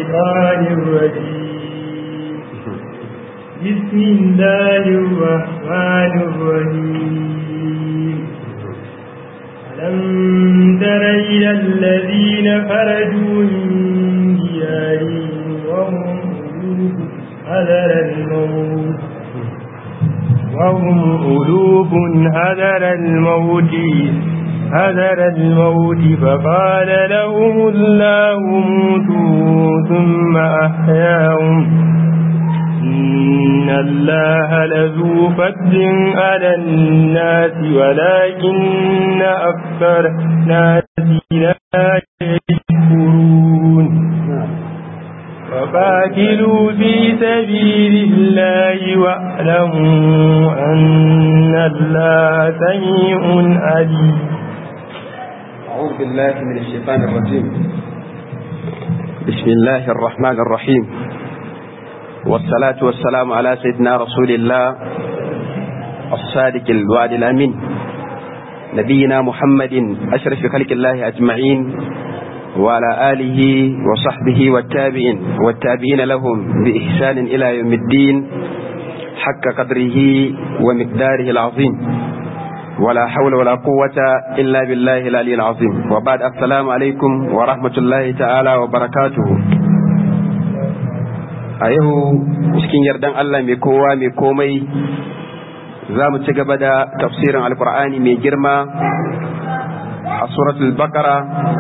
الشيطان الرجيم. بسم الله الرحمن الرحيم. ألم تر إلى الذين خرجوا من ديارهم وهم ألوف حذر الموت فقال لهم الله موتوا ثم أحياهم إن الله لذو فضل على الناس ولكن أكثر الناس لا يشكرون. وقاتلوا في سبيل الله واعلموا أن الله سميع عليم. أعوذ بالله من الشيطان الرجيم. بسم الله الرحمن الرحيم، والصلاة والسلام على سيدنا رسول الله الصادق الوعد الأمين نبينا محمد أشرف خلق الله أجمعين وعلى آله وصحبه والتابعين لهم بإحسان إلى يوم الدين حق قدره ومقداره العظيم، ولا حول ولا قوة إلا بالله العلي العظيم. وبعد، السلام عليكم ورحمة الله تعالى وبركاته. a yau cikin yardan Allah mai kowa mai komai za mu ci gaba da tafsirin alkur'ani mai girma a suratul baqara,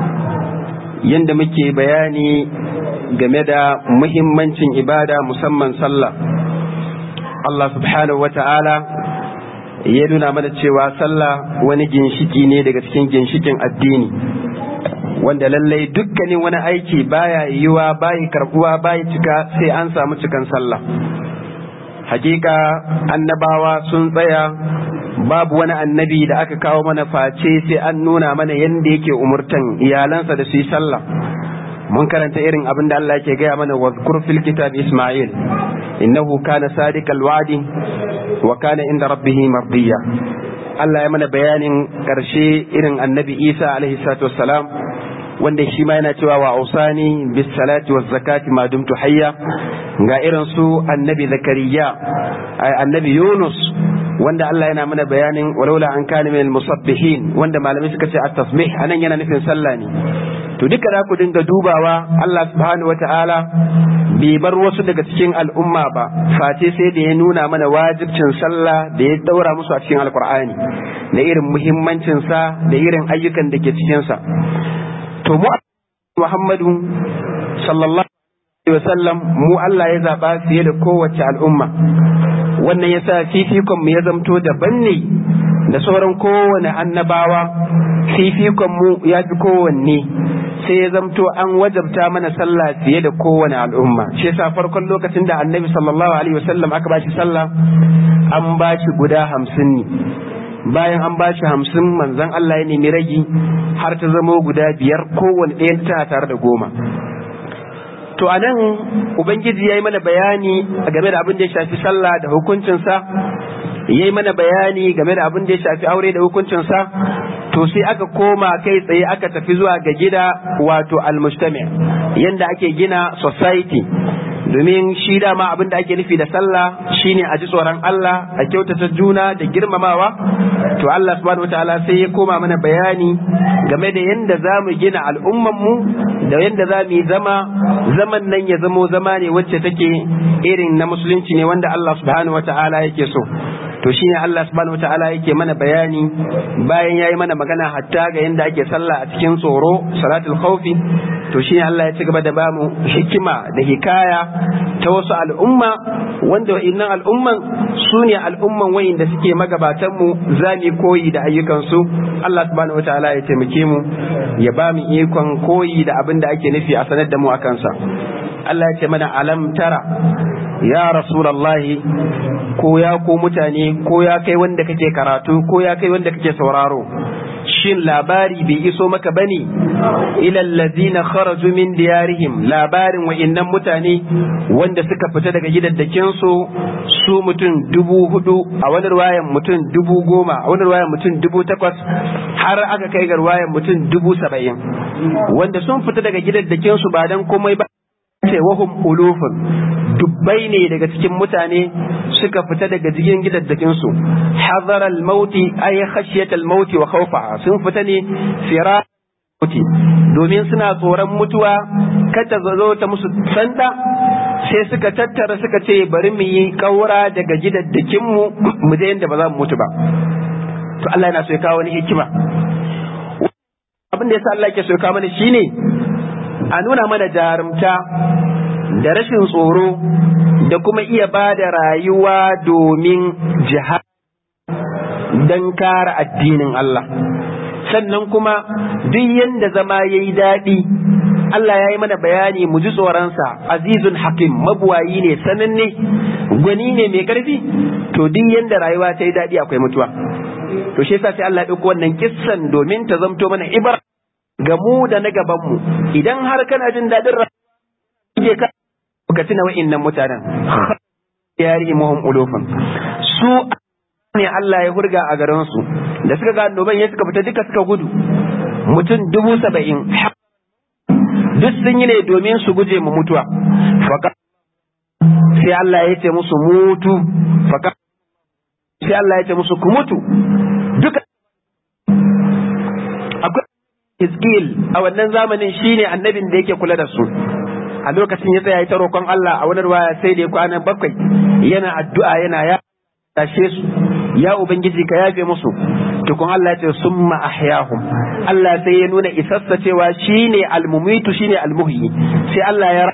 yadda muke bayani game da muhimmancin ibada musamman sallah. Allah subhanahu wa ta'ala ya nuna mana cewa sallah wani ginshiki ne daga cikin ginshikin addini, wanda lallai dukkanin wani aiki baya yiwuwa, baya karbuwa, baya cika sai an samu cikan sallah. Hakika annabawa sun tsaya, babu wani annabi da aka kawo mana face sai an nuna mana yadda yake umurtan iyalansa da su yi sallah. Mun karanta irin abin da Allah yake gaya mana, wazkur fil kitab Isma'il innahu kana sadiqal wa'di wa kana inda rabbih mardiya. Allah ya mana bayanin karshe irin annabi Isa alaihi salatu wassalam, wanda shi ma yana cewa wa ausani bis salati waz zakati ma dumtu hayya. Ga irin su annabi Zakariya, annabi Yunus, wanda Allah yana mana bayanin walaula an kana min musabbihin, wanda malamai suka ce at-tasbih anan yana nufin sallah ne. To duka da ku dinga dubawa, Allah subhanahu wataala bai bar wasu daga cikin al'umma ba face sai da ya nuna mana wajibcin sallah da ya daura musu a cikin alkur'ani, da irin muhimmancin sa da irin ayyukan da ke cikin sa. To mu Muhammadu sallallahu alaihi wasallam mu Allah ya zaba fiye da kowace al'umma. Wannan yasa fifikon mu ya zamto daban ne da sauran kowane annabawa. Fifikon mu ya fi kowanne, sai ya zamto an wajabta mana sallah fiye da kowane al'umma. Shi yasa farkon lokacin da annabi sallallahu alaihi wasallam aka bashi sallah, an bashi guda 50 ne. Bayan an bashi 50, manzon Allah ya nemi ragi har ta zama guda 5, kowane ɗaya tana tare da 10. To anan Ubangiji ya yi mana bayani game da abin da ya shafi sallah da hukuncinsa, ya yi mana bayani game da abin da ya shafi aure da hukuncinsa. To sai aka koma kai tsaye aka tafi zuwa ga gida, wato almujtami, yanda ake gina society. Domin shi dama abin da ake nufi da sallah shine a ji tsoron Allah, a kyautata juna da girmamawa. To Allah subhanahu wataala sai ya koma mana bayani game da yanda za mu gina al'ummanmu, da yanda za mu yi zaman nan ya zamo zama ne wacce take irin na musulunci ne, wanda Allah subhanahu wataala yake so. To shine Allah subhanahu wataala yake mana bayani, bayan yayi mana magana hatta ga yanda ake sallah a cikin tsoro, salatul khawfi. To shine Allah ya ci gaba da bamu hikima da hikaya ta wasu al'umma, wanda wa'innan al'umman su ne al'umman wa'inda suke magabatan mu, za mu koyi da ayyukansu. Allah subhanahu wataala ya taimake mu, ya ba mu ikon koyi da abin da ake nufi a sanar da mu a kansa. Allah ya ce mana, alam tara ya rasulallahi, ko ya ko mutane, ko ya kai wanda kake karatu, ko ya kai wanda kake sauraro, shin labari bai iso maka bane ilal ladina kharaju min diyarihim, labarin wa'innan mutane wanda suka fita daga gidaddakin su mutum 4,000, a wani ruwayan mutum 10,000, a wani ruwayan mutum 8,000, har aka kai ga ruwayan mutum 70,000, wanda sun fita daga gidaddakin su ba dan komai ba ce wahum ulufun, dubbai ne daga cikin mutane suka fita daga cikin gidaddakin su, hazaral mauti ay khashiyatal mauti wa khawfaha, sun fita ne fira mauti domin suna tsoron mutuwa kada zo ta musu sanda, sai suka tattara suka ce bari mu yi kaura daga gidaddakin mu je inda ba za mu mutu ba. To Allah yana so ya kawo wani hikima. Abin da yasa Allah yake so ya kawo mana shine a nuna mana jarumta da rashin tsoro da kuma iya ba da rayuwa domin jihad don kare addinin Allah. Sannan kuma duk yanda zama ya yi daɗi, Allah ya yi mana bayani mu ji tsoronsa, azizun hakim, mabuwayi ne, sananne, gwani ne mai ƙarfi. To duk yanda rayuwa ta yi daɗi akwai mutuwa. To shi yasa sai Allah ya ɗauko wannan kissan domin ta zamto mana ibra ga mu da na gaban mu. Idan har kana jin daɗin rayuwa ka tuna wa'innan mutanen yari muhim ulufan su ne Allah ya hurga a garin su da suka ga annoban ya suka fita duka suka gudu, mutum 70,000 duk sun yi ne domin su guje mu mutuwa. Sai Allah ya ce musu mutu, sai Allah ya ce musu ku mutu duka. Akwai Hizkil a wannan zamanin shine annabin da yake kula da su. A lokacin ya tsaya ta roƙon Allah a wani ruwaya sai da ya kwana 7 yana addu'a yana ya tashe su, ya ubangiji ka yafe musu. Tukun Allah ya ce summa ahyahum, Allah sai ya nuna isassa cewa shine almumitu shine almuhyi, sai Allah ya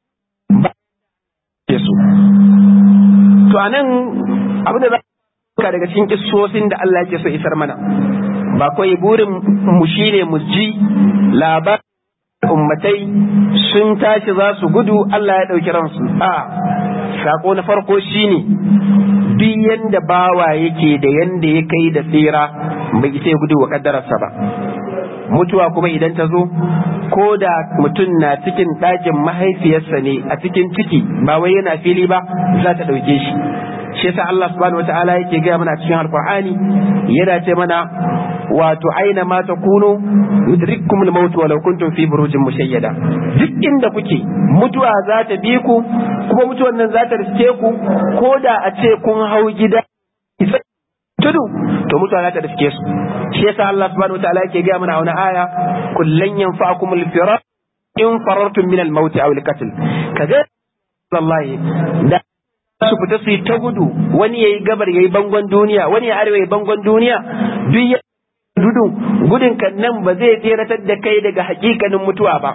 rafe su. To anan abin da za ka daga cikin kissosin da Allah yake so isar mana, ba kawai burin mu shine mu ji labarin ummatai sun tashi za su gudu Allah ya ɗauki ransu. A sako na farko shine duk yanda bawa yake da yanda ya kai da tsira bai isa gudu wa kaddararsa ba. Mutuwa kuma idan ta zo, ko da mutum na cikin ɗakin mahaifiyarsa ne a cikin ciki, ba wai yana fili ba, za ta ɗauke shi. Shi yasa Allah subhanahu wataala yake gaya mana cikin Alƙur'ani, yana ce mana wato aina ma takunu yudrikkum al-maut walau kuntum fi burujin mushayyada. Duk inda kuke mutuwa za ta bi ku, kuma mutuwan nan za ta riske ku, ko da a ce kun hau gida tudu, to mutuwa za ta riske su. Shi yasa Allah subhanahu wataala yake gaya mana a wani aya, kullan yanfa'akum al-firar in farartum min al-maut aw al-qatl. Kaga wallahi da su fita su yi ta gudu, wani yayi gabar yayi bangon duniya, wani ya arewa yayi bangon duniya, duk gudun kan nan ba zai tseratar da kai daga hakikanin mutuwa ba.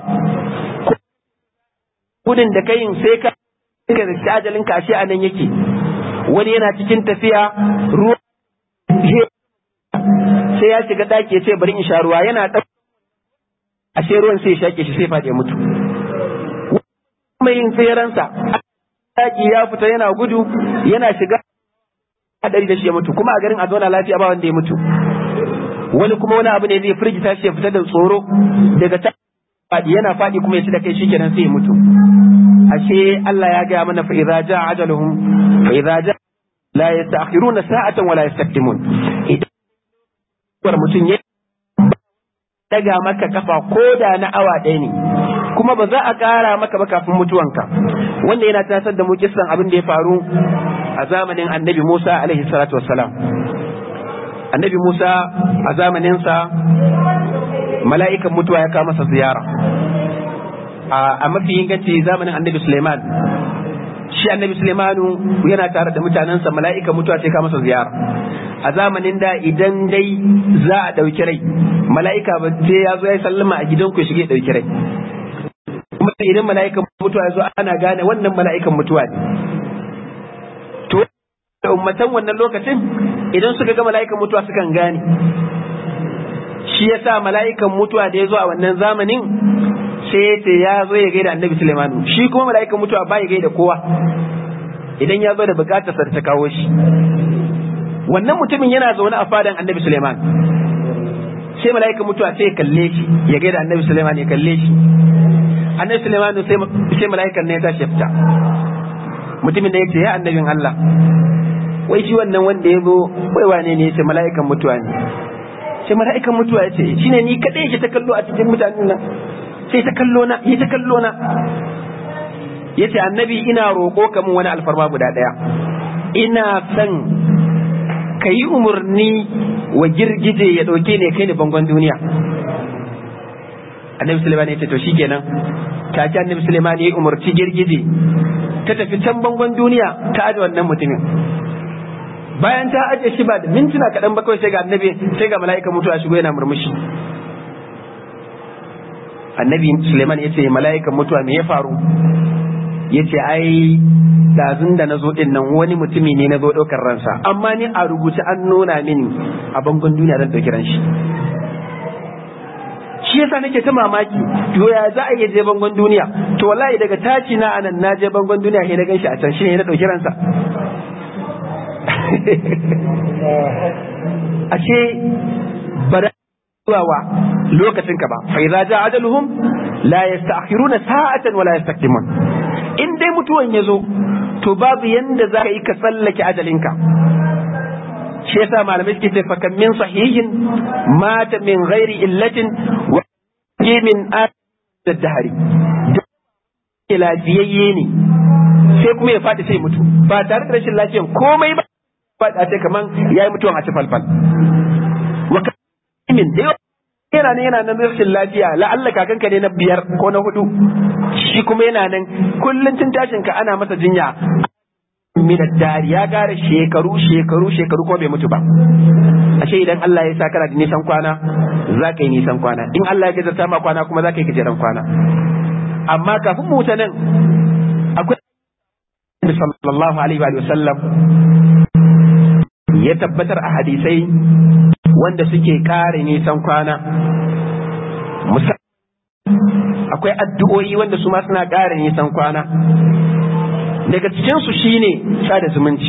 Gudun da kai sai ka riski ajalin ka ashe a nan yake. Wani yana cikin tafiya ruwa sai ya shiga daki ya ce bari in sha ruwa, yana ɗauka ashe ruwan sai ya shake shi sai faɗi ya mutu. Mai yin tseransa daki ya fita yana gudu, yana shiga hadari da shi ya mutu, kuma a garin a zauna lafiya ba wanda ya mutu. Wani kuma wani abu ne zai firgita shi ya fita da tsoro daga ta faɗi, yana faɗi kuma ya ci da kai shi kenan sai ya mutu. Ashe Allah ya gaya mana fa idza jaa ajaluhum fa idza jaa la yasta'khiruna sa'atan wa la yastaqdimun. Idan mutum ya daga maka kafa ko da na awa ɗaya ne, kuma ba za a ƙara maka ba kafin mutuwanka. Wanda yana tasar da mu kissan abin da ya faru a zamanin Annabi Musa alaihi salatu wassalam. Annabi Musa a zamaninsa mala'ikan mutuwa ya kawo masa ziyara. A mafi inganci zamanin Annabi Suleiman, shi Annabi Suleimanu yana tare da mutanensa, mala'ikan mutuwa sai kawo masa ziyara. A zamanin da idan dai za a ɗauki rai, mala'ika ba sai ya zo ya sallama a gidanku ya shige ya ɗauki rai. Kuma idan mala'ikan mutuwa ya zo ana gane wannan mala'ikan mutuwa ne. To da ummatan wannan lokacin idan suka ga mala'ikan mutuwa sukan gane. Shi yasa mala'ikan mutuwa da ya zo a wannan zamanin sai ya zo ya gaida Annabi Sulaimanu. Shi kuma mala'ikan mutuwa ba ya gaida kowa, idan ya zo da bukatarsa ta kawo shi. Wannan mutumin yana zaune a fadan Annabi Sulaiman, sai mala'ikan mutuwa sai ya kalle shi, ya gaida Annabi Sulaiman ya kalle shi. Annabi Sulaimanu sai mala'ikan ne ya tashi ya fita. Mutumin da ya ce ya annabin Allah, wai shi wannan wanda ya zo wai wane ne? Ya ce mala'ikan mutuwa ne. Sai mala'ikan mutuwa ya ce shine ni kadai yake ta kallo a cikin mutanen nan, sai ta kallo na, yi ta kallo na. yace annabi ina roƙo ka mun wani alfarma guda ɗaya, ina son ka yi umarni wa girgije ya ɗauke ne kai ni bangon duniya. Annabi Sulaiman ya ce to shikenan, take Annabi Sulaiman ya umarci girgije ta tafi can bangon duniya ta aje wannan mutumin. Bayan ta aje shi ba da mintuna kaɗan ba kawai sai ga mala'ika mutuwa shigo yana murmushi. Annabi Sulaiman ya ce mala'ikan mutuwa me ya faru? Ya ce ai dazun da na zo din nan wani mutumi ne na zo ɗaukar ransa, amma ni a rubuce an nuna mini a bangon duniya zan ɗauki ran shi. Shi yasa nake ta mamaki, to ya za a iya je bangon duniya? To wallahi daga taci na anan na je bangon duniya sai na gan shi a can, shi ne na ɗauki ransa. Ashe bara zuwa lokacin ka ba, fa idza ja ajaluhum la yasta'khiruna sa'atan wa la yastaqdimun. In dai mutuwan ya zo to babu yanda za ka yi ka tsallake ajalinka. Shi yasa malamai suke ce fa kam min sahihin mata min ghairi illatin wa min ad-dahri. Lafiyayye ne sai kuma ya faɗi sai mutu ba tare da rashin lafiyan komai ba, faɗa sai kaman yayi mutuwan a ci falfal. Wa min da yana nan rashin lafiya, la'alla kakanka ne na 5 ko na 4, shi kuma yana nan kullun tun tashin ka ana masa jinya min ad-dari, ya gara shekaru ko bai mutu ba. Ashe idan Allah ya sa kana da nisan kwana za ka yi nisan kwana, in Allah ya gajarta ma kwana kuma za ka yi gajeren kwana. Amma kafin mu nan akwai sallallahu alaihi wa sallam ya tabbatar a hadisai wanda suke kare nisan kwana. Akwai addu'o'i wanda su ma suna kare nisan kwana. Daga cikinsu shine sada zumunci.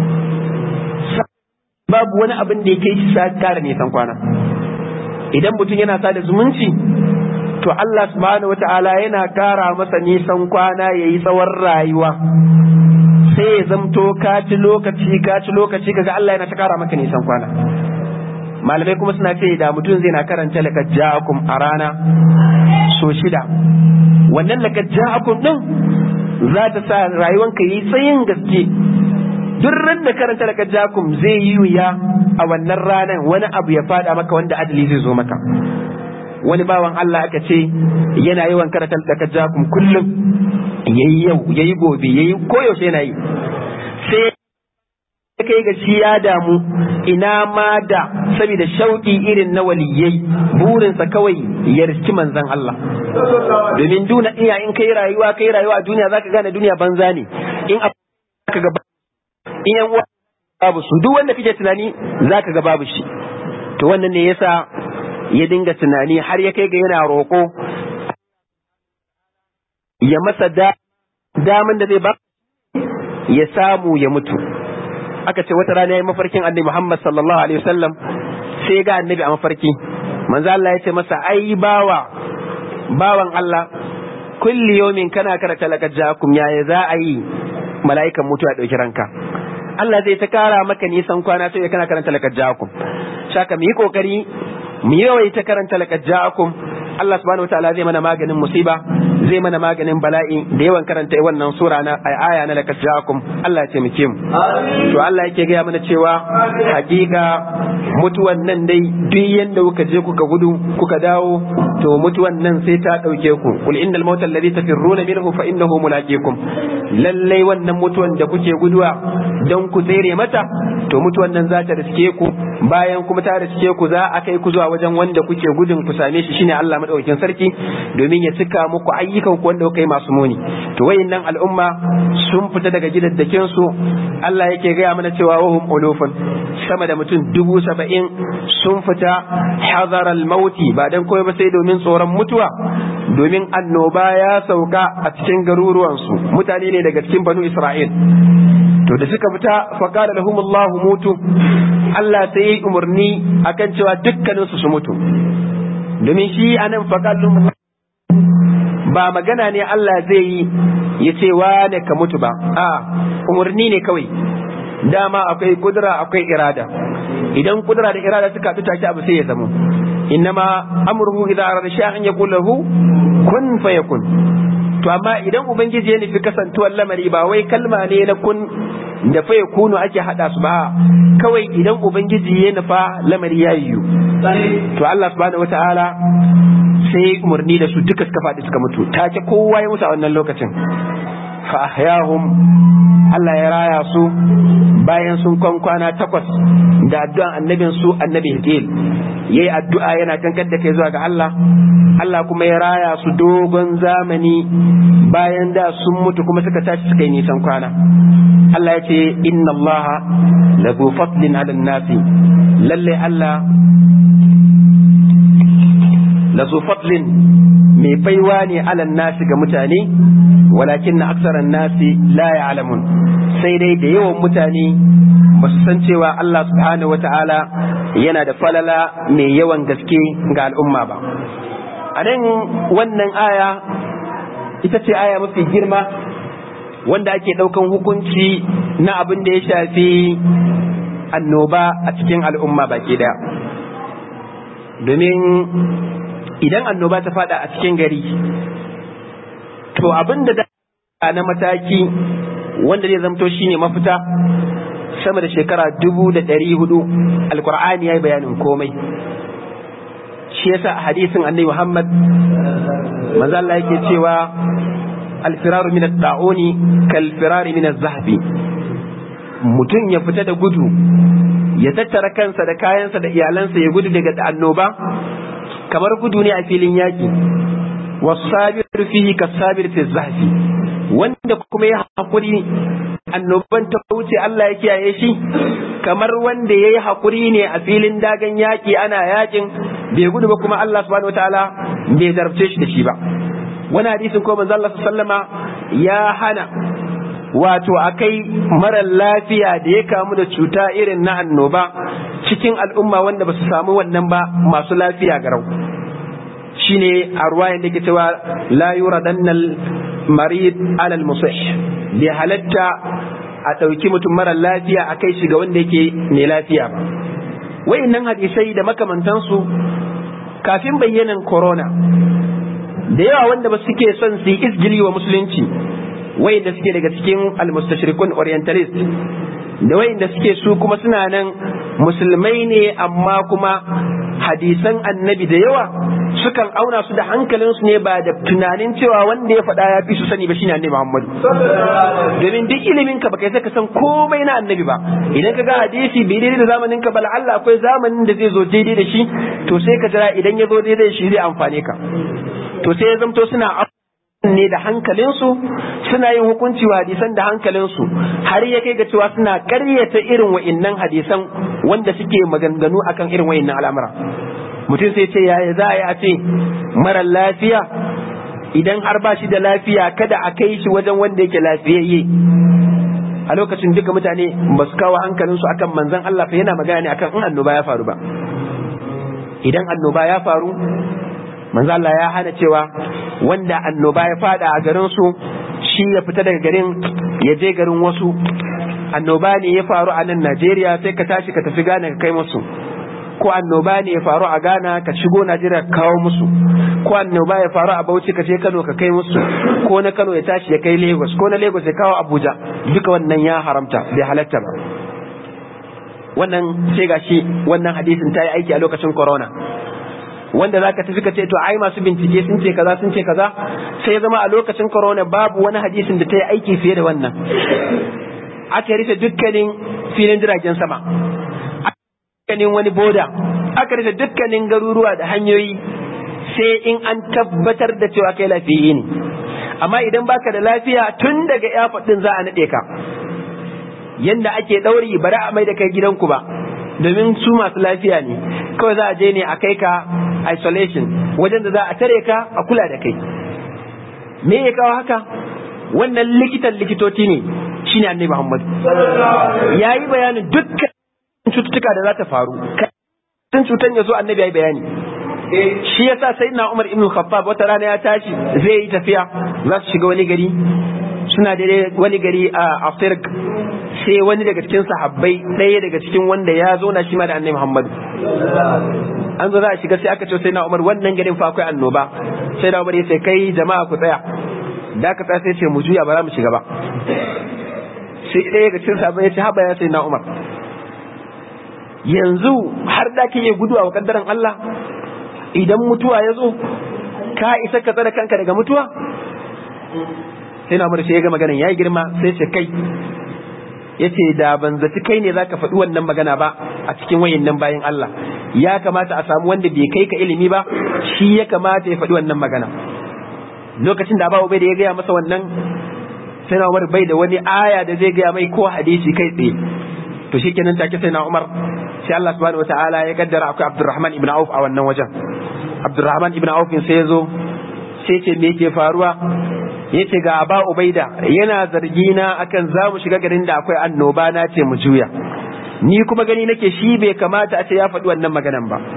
Babu wani abin da ya kai shi kare nisan kwana. Idan mutum yana sada zumunci, to Allah subhanahu wata'ala yana kara masa nisan kwana ya yi tsawon rayuwa. Sai ya zamto ka ci lokaci kaga Allah yana ta kara maka nisan kwana. Malamai kuma suna ce da mutum zai na karanta laqad ja'akum a rana so 6, wannan laqad ja'akum din za ta sa rayuwanka yi tsayin gaske. Duk ran da karanta laqad ja'akum zai yi wuya a wannan ranar wani abu ya fada maka wanda adali zai zo maka. Wani bawan Allah aka ce yana yawan karanta laqad ja'akum kullum, yayi yau yayi gobe yayi koyaushe yana yi, sai kai ga shi ya damu ina ma da saboda shauƙi irin na waliyai burinsa kawai ya riski manzon Allah. Domin duniya in kai rayuwa a duniya zaka gane duniya banza ne, in ka ga in yan uwa babu su, duk wanda kake tunani zaka ga babu shi. To wannan ne yasa ya dinga tunani har ya kai ga yana roƙo ya masa daman da zai ba ya samu ya mutu. Aka ce wata rana ya yi mafarkin annabi Muhammad sallallahu alaihi wasallam, sai ga annabi a mafarki. Manzo Allah ya ce masa ai bawan Allah, kulli yawmin kana karanta laqad ja'akum, yaya za a yi mala'ikan mutuwa dauki ranka? Allah zai ta kara maka nisan kwana sai kana karanta laqad ja'akum. Saka mu yi kokari mu yawaita karanta laqad ja'akum. Allah subhanahu wataala zai mana maganin musiba, zai mana maganin bala'i da yawan karanta wannan sura na aya na laqad ja'akum. Allah ya taimake mu. To Allah yake gaya mana cewa hakika mutuwan nan dai duk yanda kuka je kuka gudu kuka dawo, to mutuwan nan sai ta dauke ku. Qul innal mauta alladhi tafirruna minhu fa innahu mulaqikum. Lallai wannan mutuwan da kuke guduwa don ku tsere mata, to mutuwan nan za ta riske ku, bayan kuma ta riske ku za a kai ku zuwa wajen wanda kuke gudun ku same shi, shine Allah madaukakin sarki, domin ya cika muku ayyukan ku wanda kuka yi masu muni. To wayannan al'umma sun fita daga gidaddakin su, Allah yake gaya mana cewa wahum ulufun, sama da mutum 70,000 sun fita hazar al-mauti, ba dan koyi ba sai domin tsoron mutuwa, domin annoba ya sauka a cikin garuruwansu. Mutane ne daga cikin banu Isra'il. To da suka fita faqala lahumullahu mutu, Allah sai yi umarni akan cewa dukkaninsu su mutu. Domin shi anan faqala ba magana ne Allah zai yi ya ce wane ka mutu ba, a umarni ne kawai. dama akwai kudura akwai irada, idan kudura da irada suka haɗu take abu sai ya zamo. Innama amruhu idza arada shay'an yaqul lahu kun fayakun. To amma idan ubangiji ya nufi kasantuwar lamari ba wai kalma ne na kun da fayakunu ake hada su ba, kawai idan ubangiji ya nufa lamari ya yiwu. To Allah subhanahu wataala sai umarni da su duka suka faɗi suka mutu take, kowa ya mutu a wannan lokacin. Fa ahyahum, Allah ya raya su bayan sun kwana 8 da addu'an annabin su annabi Hidil, yayi addu'a yana tankar da kai zuwa ga Allah. Allah kuma ya raya su dogon zamani bayan da sun mutu kuma suka tashi suka yi nisan kwana. Allah ya ce inna Allah lahu fadlin 'ala an-nasi, lalle Allah lahu fadlin mai baiwa ne 'ala an-nasi ga mutane, walakin aksaran nasi la ya'lamun, sai dai da yawan mutane ba su san cewa Allah subhanahu wata'ala yana da falala mai yawan gaske ga al'umma ba. A nan wannan aya ita ce aya mafi girma wanda ake ɗaukan hukunci na abin da ya shafi annoba a cikin al'umma baki daya. Domin idan annoba ta fada a cikin gari, to abin da na mataki wanda zai zamto shine mafita sama da shekara 1400 alkur'ani ya yi bayanin komai. Shi yasa a hadisin annabi Muhammad manzo Allah yake cewa alfiraru min at-ta'uni kal firari min az-zahbi, mutum ya fita da gudu ya tattara kansa da kayansa da iyalansa ya gudu daga annoba kamar gudu ne a filin yaki. wasabiru fihi kasabir fi zahfi, wanda kuma ya hakuri annoban ta wuce Allah ya kiyaye shi kamar wanda yayi hakuri ne a filin dagan yaki ana yakin bai gudu ba kuma Allah subhanahu wataala bai zarfce shi da shi ba. Wani hadisin ko manzo Allah sallama ya hana wato akai mara lafiya da ya kamu da cuta irin na annoba cikin al'umma wanda ba su samu wannan ba masu lafiya garau. Shine a ruwayan da ke cewa la yuradannal marid alal musih, bai halatta a ɗauki mutum mara lafiya a kai shi ga wanda yake mai lafiya ba. Wayannan hadisai da makamantansu kafin bayyanan corona da yawa wanda ba suke son su yi isgili wa musulunci, wayanda suke daga cikin almustashrikun orientalist da wayanda suke su kuma suna nan musulmai ne amma kuma hadisan annabi da yawa sukan auna su da hankalinsu ne ba da tunanin cewa wanda ya faɗa ya fi su sani ba shine annabi Muhammadu. Domin duk ilimin ka baka sai ka san komai na annabi ba, idan ka ga hadisi bai daidai da zamanin ka ba, Allah akwai zamanin da zai zo daidai da shi, to sai ka jira idan ya zo daidai da shi zai amfane ka. To sai ya zamto suna ne da hankalinsu, suna yin hukunci wa hadisan da hankalinsu, har ya kai ga cewa suna ƙaryata irin wa'innan hadisan wanda suke maganganu akan irin wa'innan al'amura. Mutum sai ce yaya za a ce mara lafiya idan har ba shi da lafiya kada a kai shi wajen wanda yake lafiyayye. A lokacin duka mutane ba su kawo hankalinsu akan manzon Allah fa yana magana ne akan in annoba ya faru ba. Idan annoba ya faru, manzo Allah ya hana cewa wanda annoba ya fada a garin su shi ya fita daga garin ya je garin wasu. Annoba ne ya faru a nan Najeriya sai ka tashi ka tafi Ghana ka kai musu, ko annoba ne ya faru a Ghana ka shigo Najeriya ka kawo musu, ko annoba ya faru a Bauchi ka je Kano ka kai musu, ko na Kano ya tashi ya kai Lagos, ko na Lagos ya kawo Abuja. Duka wannan ya haramta, bai halatta ba. Wannan sai gashi wannan hadisin ta yi aiki a lokacin corona, wanda zaka tafi ka ce to ai masu bincike sun ce kaza sun ce kaza, sai ya zama a lokacin corona babu wani hadisin da ta yi aiki fiye da wannan. Aka rufe dukkanin filin jiragen sama, dukkanin wani boda, aka rufe dukkanin garuruwa da hanyoyi, sai in an tabbatar da cewa kai lafiyayye ne. Amma idan baka da lafiya tun daga airport din za a nade ka, yanda ake dauri bari a mai da kai gidanku ba, domin su masu lafiya ne, kawai za a je ne a kai ka isolation, wajen da za a tare ka a kula da kai. Me ya kawo haka? Wannan likitoci ne, shine annabi Muhammad ya yi bayanin dukkan cututtuka da za ta faru, kan cutan ya zo annabi ya yi bayani. Shi yasa sayyidina Umar ibn Khattab wata rana ya tashi zai yi tafiya, za su shiga wani gari, suna da wani gari a Afirka, sai wani daga cikin sahabbai ɗaya daga cikin wanda ya zo na shi ma da annabi Muhammadu an zo za a shiga sai aka ce sai na Umar wannan garin fa akwai annoba sai na Umar ya ce kai jama'a ku tsaya da aka tsaya sai ce mu juya ba za mu shiga ba sai ɗaya daga cikin sahabbai ya ce haba ya sai na Umar yanzu har da ke gudu a kaddaran Allah idan mutuwa ya zo ka isa ka tsare kanka daga mutuwa sai na Umar sai ya ga maganan yayi girma sai ce kai yace da ban zaci kai ne zaka faɗi wannan magana ba a cikin wayannan bayin Allah ya kamata a samu wanda bai kai ka ilimi ba shi ya kamata ya faɗi wannan magana lokacin da Abu Ubaida ya gaya masa wannan sai na Umar bai da wani aya da zai gaya mai ko hadisi kai tsaye to shikenan take sai na Umar sai Allah subhanahu wataala ya kaddara akwai Abdurrahman ibn Auf a wannan wajen Abdurrahman ibn Auf sai ya zo sai ce me yake faruwa yace ga Aba Ubaida yana zargi na akan za mu shiga garin da akwai annoba na ce mu juya ni kuma gani nake shi bai kamata a ce ya faɗi wannan maganan ba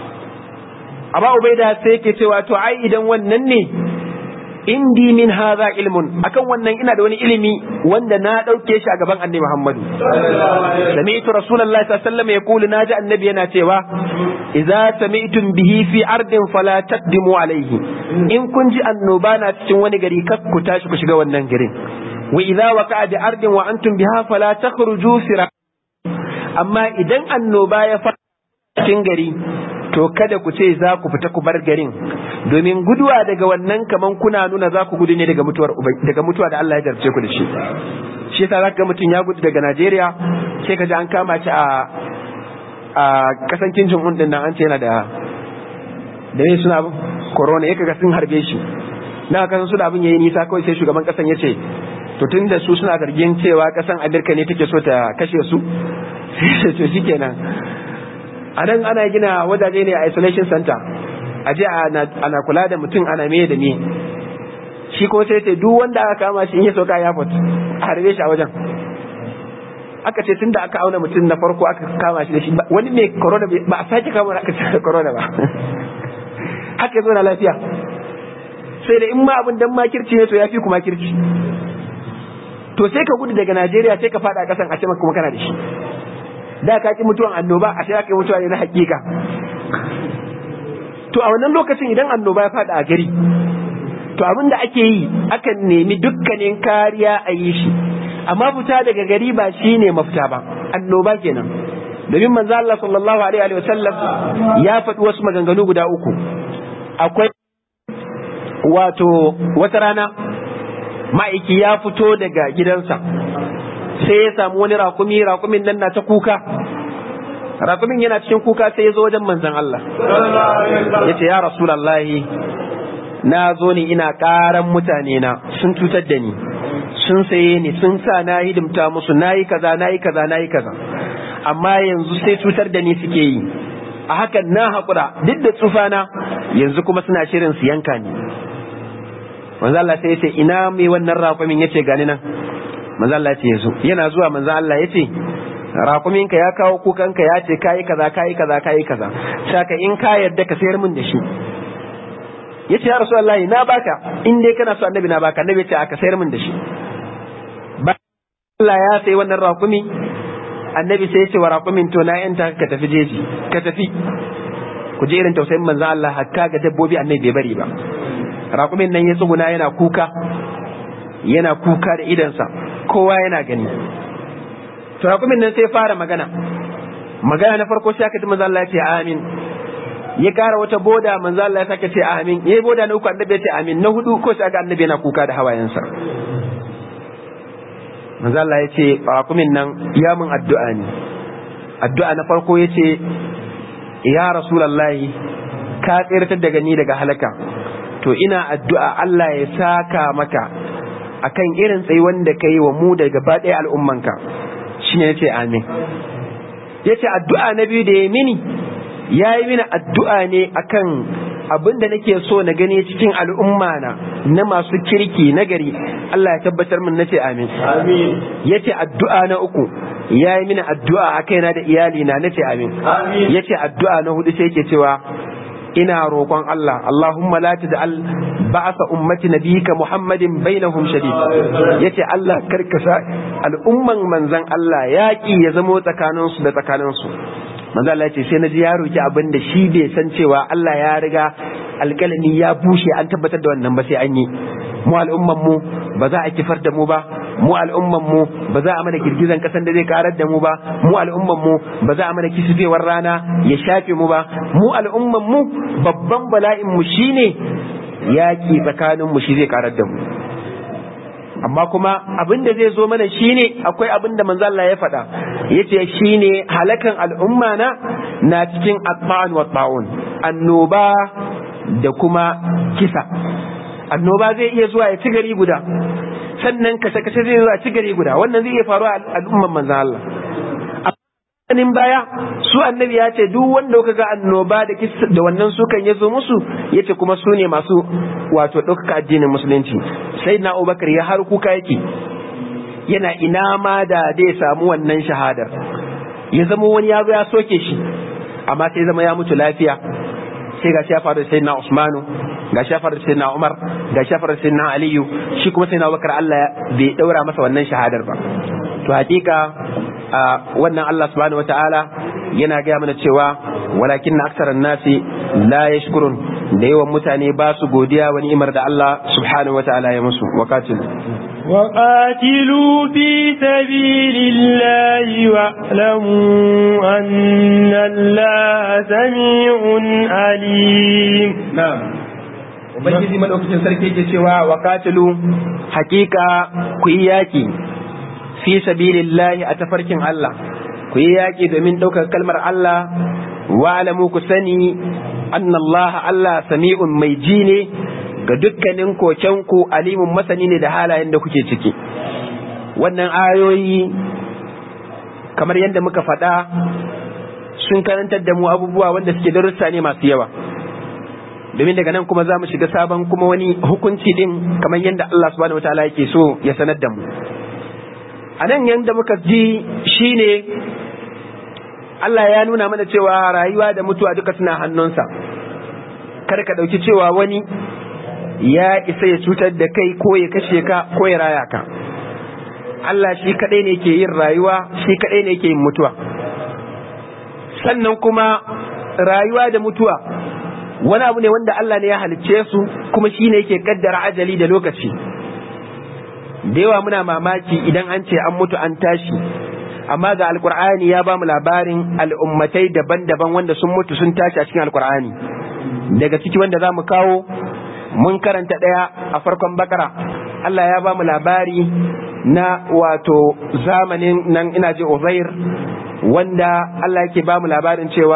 Aba Ubaida sai yake cewa to ai idan wannan ne indi min hadha ilmun akan wannan ina da wani ilimi wanda na dauke shi a gaban annabi Muhammadu sami'tu rasulullahi sallallahu alaihi wasallam yaqulu naji annabi yana cewa idza sami'tum bihi fi ardin fala taqdimu alaihi in kun ji annoba na cikin wani gari kar ku tashi ku shiga wannan garin wa idza waqa'a bi ardin wa antum biha fala takhruju sira amma idan annoba ya fara cikin gari to kada ku ce za ku fita ku bar garin domin guduwa daga wannan kaman kuna nuna za ku gudu ne daga mutuwa da Allah ya jarce ku da shi shi yasa zaka ga mutum ya gudu daga Najeriya sai ka ji an kama shi a kasan Kim Jong Un din nan an ce yana da ne suna abin corona yake ga sun harbe shi na kasan su da abin yayi nisa kawai sai shugaban kasan ya ce to tunda su suna zargin cewa kasan Amerika ne take so ta kashe su to shikenan a nan ana gina wajaje ne a isolation center a je ana kula da mutum ana me da me shi ko sai ce duk wanda aka kama shi in ya sauka airport a harbe shi a wajen aka ce tunda aka auna mutum na farko aka kama shi da shi wani mai corona ba a sake kama aka ce corona ba haka ya zo na lafiya sai da in ma abin dan makirci ne to ya fi kuma kirci to sai ka gudu daga Najeriya sai ka fada a kasan a ce kuma kana da shi da ka ki mutuwan annoba a sai aka yi mutuwa ne na hakika to a wannan lokacin idan annoba ya fada a gari to abin da ake yi akan nemi dukkanin kariya a yi shi amma fita daga gari ba shine mafita ba annoba kenan domin manzo Allah sallallahu alaihi wa sallam ya faɗi wasu maganganu guda uku akwai wato wata rana ma'aiki ya fito daga gidansa sai ya samu wani rakumin nan na ta kuka rakumin yana cikin kuka sai ya zo wajen manzon Allah ya ce ya rasulallahi na zo ne ina karan mutane na sun cutar da ni sun saye ni sun sa na hidimta musu nayi kaza amma yanzu sai cutar da ni suke yi a hakan na haƙura duk da tsufana yanzu kuma suna shirin su yanka ni manzo Allah sai ya ce ina mai wannan rakumin yace gani nan manzo Allah ce yazo yana zuwa manzo Allah yace rakuminka ya kawo kukanka ya ce kai kaza saka in ka yarda ka sayar min da shi yace ya rasulullahi na baka in dai kana so annabi na baka annabi ce aka sayar min da shi Allah ya sai wannan rakumi annabi sai ya ce wa rakumin to na yanta ka tafi jeji ka tafi ku je irin tausayin manzo Allah hatta ga dabbobi annabi bai bari ba rakumin nan ya tsuguna yana kuka da idansa kowa yana gani to rakumin nan sai fara magana na farko sai aka ji manzo Allah ya ce amin ya kara wata boda manzo Allah ya sake ce amin yayi boda na uku annabi ya ce amin na hudu ko sai ga annabi yana kuka da hawayensa manzo Allah ya ce rakumin nan ya mun addu'a ne addu'a na farko ya ce ya rasulullahi ka tsirtar da gani daga halaka to ina addu'a Allah ya saka maka akan irin tsayi wanda kai wa mu da gaba ɗaya al'ummanka shine yace amin yace addu'a na biyu da ya yi mini addu'a ne akan abin da nake so na gani cikin al'umma na masu kirki na gari Allah ya tabbatar min nace amin yace addu'a na uku ya yi mini addu'a a kaina da iyali na nace amin yace addu'a na hudu sai yake cewa ina roƙon Allah Allahumma la taj'al ba'sa ummati nabiyika Muhammadin bainahum shadid yace Allah karkasa al'umman manzon Allah yaƙi ya zamo tsakaninsu da tsakaninsu. Manzon Allah ya ce sai na ji ya roki abin da shi bai san cewa Allah ya riga alƙalami ya bushe an tabbatar da wannan ba sai an yi. Mu al'umman mu ba za a kifar da mu ba, mu al'umman mu ba za a mana girgizan kasan da zai karar da mu ba, mu al'umman mu ba za a mana kisifewar rana ya shafe mu ba, mu al'umman mu babban bala'in mu shine yaki tsakanin mu shi zai karar da mu. Amma kuma abin da zai zo mana shine akwai abin da manzo Allah ya faɗa yace shine halakan al'umma na cikin at-ta'un wa ta'un, annoba da kuma kisa. Annoba zai iya zuwa ya ci gari guda, sannan kashe-kashe zai zuwa ci gari guda, wannan zai iya faruwa a al'umman manzan Allah. A baya su annabi ya ce duk wanda kuka ga annoba da wannan sukan ya zo musu ya ce kuma su ne masu wato ɗaukaka addinin musulunci. Sai na Abubakar ya har kuka yake yana ina ma da zai samu wannan shahadar, ya zama wani ya zo ya soke shi amma sai zama ya mutu lafiya. Sai ga shafar da sayyidina Usmanu, ga shafar da sayyidina Umar, ga shafar da sayyidina Aliyu, shi kuma sayyidina Abubakar Allah bai daura masa wannan shahadar ba. To hakika wannan Allah subhanahu wataala yana gaya mana cewa walakin aktsaran nasi la yashkurun, da yawan mutane ba su godiya wa ni'imar da Allah subhanahu wataala ya musu. وقاتلوا في سبيل الله واعلموا أن الله سميع عليم. نعم. Ubangiji madaukakin sarki yake cewa wa qatilu, hakika ku yi yaki fi sabilillahi a tafarkin Allah, ku yi yaki domin daukar kalmar Allah. Wa alamu, ku sani anna Allah sami'un, mai ji ne ga dukkanin kokenku, alimun masani ne da halayen da kuke ciki. Wannan ayoyi kamar yadda muka faɗa sun karantar da mu abubuwa wanda suke darussa ne masu yawa, domin daga nan kuma za mu shiga sabon kuma wani hukunci din kamar yadda Allah subhanahu wataala yake so ya sanar da mu. A nan yadda muka ji shine Allah ya nuna mana cewa rayuwa da mutuwa duka suna hannunsa. Kar ka ɗauki cewa wani ya isa ya cutar da kai ko ya kashe ka ko ya raya ka. Allah shi kadai ne ke yin rayuwa, shi kadai ne ke yin mutuwa. Sannan kuma rayuwa da mutuwa wani abu ne wanda Allah ne ya halicce su, kuma shi ne yake kaddara ajali da lokaci. Da yawa muna mamaki idan an ce an mutu an tashi, amma ga alkur'ani ya ba mu labarin al'ummatai daban-daban wanda sun mutu sun tashi a cikin alkur'ani. Daga ciki wanda za mu kawo, mun karanta ɗaya a farkon bakara, Allah ya ba mu labari na wato zamanin nan ina ji Uzair, wanda Allah yake ba mu labarin cewa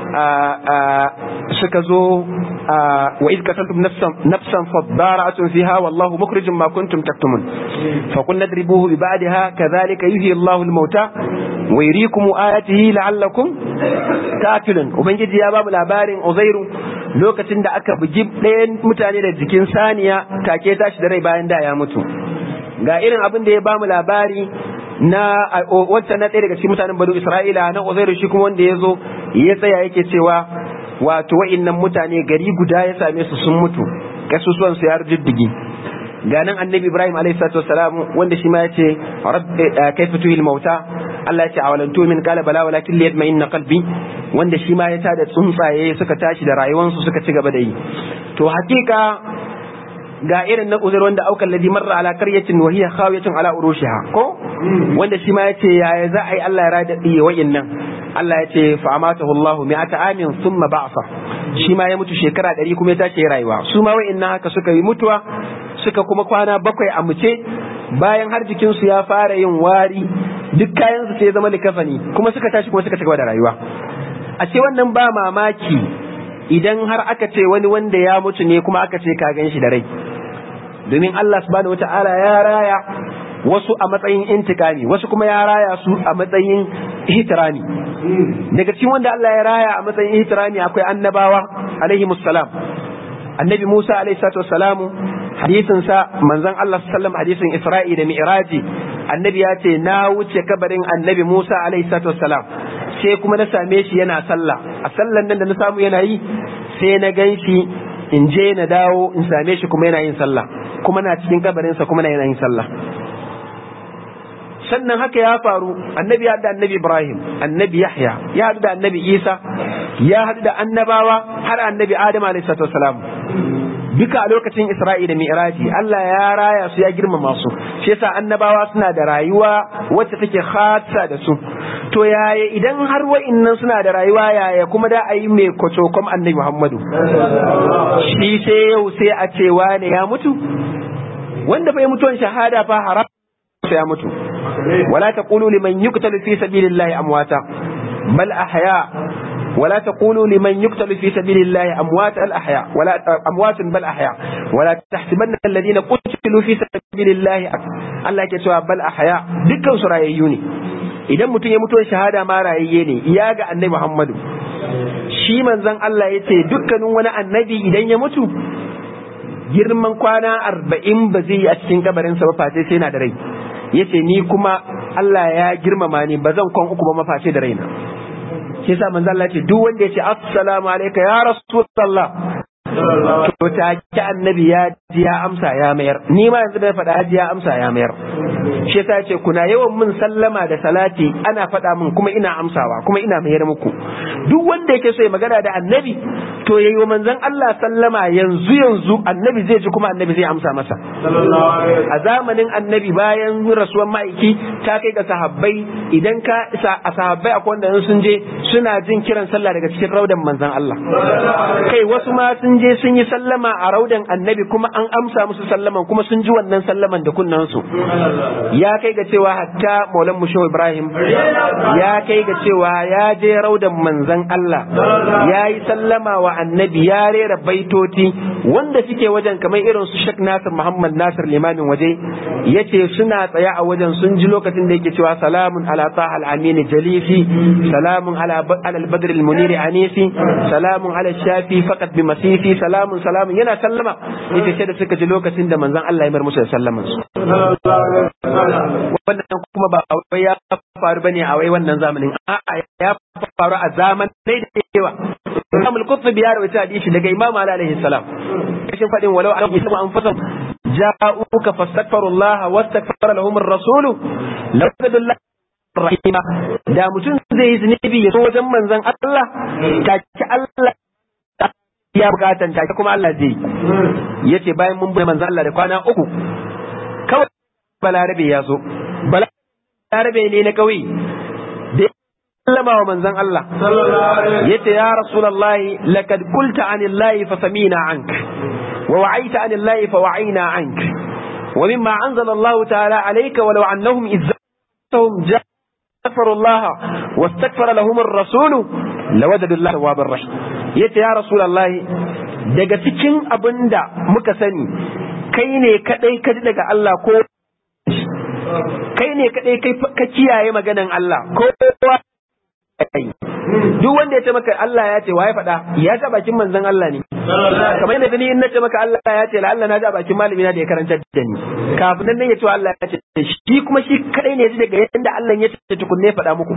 suka zo wa iz qataltum nafsan fadara'atun fiha wallahu mukhrijum ma kuntum taktumun fa qul nadribuhu bi ba'daha kadhalika yuhyi Allahu al-mauta wa yuriikum ayatihi la'allakum ta'qilun. Ubangiji ya ba mu labarin Uzairu lokacin da aka bugi ɗayan mutane da jikin saniya take tashi da rai bayan da ya mutu. Ga irin abin da ya ba mu labari na wacce na ɗaya daga cikin mutanen Banu Isra'ila na Uzairu, shi kuma wanda ya zo ya tsaya yake cewa wato wa'innan mutane gari guda ya same su sun mutu, kasusuwan su ya riddige. Ga nan annabi Ibrahim alayhi salatu wassalam wanda shi ma yace rabbi kayfa tuhil mauta, Allah ya ce awalan tu'min qala bala walakin liyatma'inna qalbi, wanda shi ma ya tada tsuntsaye suka tashi da rayuwansu suka ci gaba da yi. To hakika ga irin na uzur wanda aukan ladhi marra ala qaryatin wa hiya khawiyatun ala urushiha, ko wanda shi ma yace yaya za a yi Allah ya rada diye wa'innan. Allah ya ce fa amatahu Allahu mi'ata amin thumma ba'atha, shi ma ya mutu shekara 100 kuma ya tashi rayuwa. Su ma wa'innan haka suka yi mutuwa, suka kuma kwana 7 a muce, bayan har jikin su ya fara yin wari, duk kayan su sai zama likafani, kuma suka tashi kuma suka cigaba da rayuwa. A ce wannan ba mamaki idan har aka ce wani wanda ya mutu ne kuma aka ce ka gan shi da rai, domin Allah subhanahu wata'ala ya raya wasu a matsayin intikami, wasu kuma ya raya su a matsayin ihtirami. Daga cikin wanda Allah ya raya a matsayin ihtirami akwai annabawa alaihi musallam. Annabi Musa alaihi salatu wassalamu, hadisin sa manzon Allah sallallahu alaihi hadisin Isra'i da Mi'raji, annabi ya ce na wuce kabarin annabi Musa alaihi salatu wassalam, sai kuma na same shi yana sallah. A sallan nan da na samu yana yi, sai na gan shi in je na dawo in same shi kuma yana yin sallah, kuma na cikin kabarinsa kuma na yana yin sallah. sannan haka ya faru, annabi ya haɗu da annabi Ibrahim, annabi Yahya ya haɗu da annabi Isa, ya haɗu da annabawa har annabi Adam alaihi salam, duka a lokacin Isra'i da Mi'raji. Allah ya raya su, ya girmama su, shi yasa annabawa suna da rayuwa wacce take khassa da su. To yaya idan har wa'innan suna da rayuwa, yaya kuma da ayi mai kwacokom annabi Muhammadu? Shi sai yau sai a ce wane ya mutu, wanda bai mutuwan shahada fa haram sai ya mutu. wala taqulu liman yuqtalu fi sabilillahi amwata bal ahya ولا تقولوا لمن يقتل في سبيل الله أموات الأحياء ولا أموات بل أحياء ولا تحسبن الذين قتلوا في سبيل الله الله يكتب بل أحياء دكان سرايوني idan mutum ya mutuwar shahada ma rayayye ne, iya ga annabi Muhammadu. Shi manzon Allah ya ce dukkanin wani annabi idan ya mutu girman kwana 40 ba zai yi a cikin kabarinsa ba face sai na da rai. Yace ni kuma Allah ya girmama ni ba zan kwan uku ba maface da raina. Shi yasa manzon Allah ya ce duk wanda ya ce assalamu alayka ya rasulullah to take annabi ya ji ya amsa ya mayar, ni ma yanzu da faɗa haji ya amsa ya mayar. Shi yasa yace kuna yawan mun sallama da salati ana faɗa mun kuma ina amsawa kuma ina mayar muku. Duk wanda yake so ya magana da annabi to yayi wa manzon Allah sallama yanzu annabi zai ji kuma annabi zai amsa masa. A zamanin annabi bayan rasuwar ma'aiki ta kai ga sahabbai, idan ka isa a sahabbai akwai wanda sun je suna jin kiran sallah daga cikin raudan manzon Allah. Kai wasu ma sun je sun yi sallama a raudan annabi kuma an amsa musu sallaman kuma sun ji wannan sallaman da kunnansu. Ya kai ga cewa hatta Maulan Musho Ibrahim ya kai ga cewa ya je raudan manzon Allah ya yi sallama wa annabi, ya rera baitoti wanda suke wajen kamar irin su Sheikh Nasir Muhammad Nasir limamin waje yace suna tsaya a wajen sun ji lokacin da yake cewa salamun ala tahal amin jalifi, salamun ala al-badr al-munir anisi, salamun ala shafi faqat bi masifi, salamun yana sallama. Yace sai da suka ji lokacin da manzon Allah ya mar musu da sallaman su. Wannan kuma ba wai ya faru bane a wai wannan zamanin, a'a ya faru a zaman dai da yawa. Imam al-Qurtubi ya rawaita hadisi daga Imam Ali alaihi salam kashin fadin walau an yi sama anfusam ja'uka fastaghfirullah wastaghfara lahum ar-rasul laqadallahu rahima. Da mutum zai yi zunubi ya so wajen manzon Allah take Allah ya bukatan take kuma Allah zai yace bayan mun bi manzon Allah da kwana 3 kawai balarabe ya zo, balarabe ne na kauye da sallama wa manzon Allah yace ya rasulullahi laqad qulta anillahi fa samina ank wa wa'aita anillahi fa wa'ina ank wa mimma anzala Allah ta'ala alayka walau annahum izzahum jafaru Allah wastaghfara lahum ar-rasul lawajadu Allah tawwabar rahim. Yace ya rasulullahi daga cikin abinda muka sani kai ne kadai ka ji daga Allah, ko kai ne kadai ka kiyaye maganan Allah, ko duk wanda ya ce maka Allah ya ce waye faɗa, ya ga bakin manzon Allah ne. Kamar yadda ni in na ce maka Allah ya ce la Allah na ga bakin malami na da ya karanta da ni, kafin nan ya ce Allah ya ce shi kuma shi kadai ne ji daga yanda Allah ya ce tukunne faɗa muku.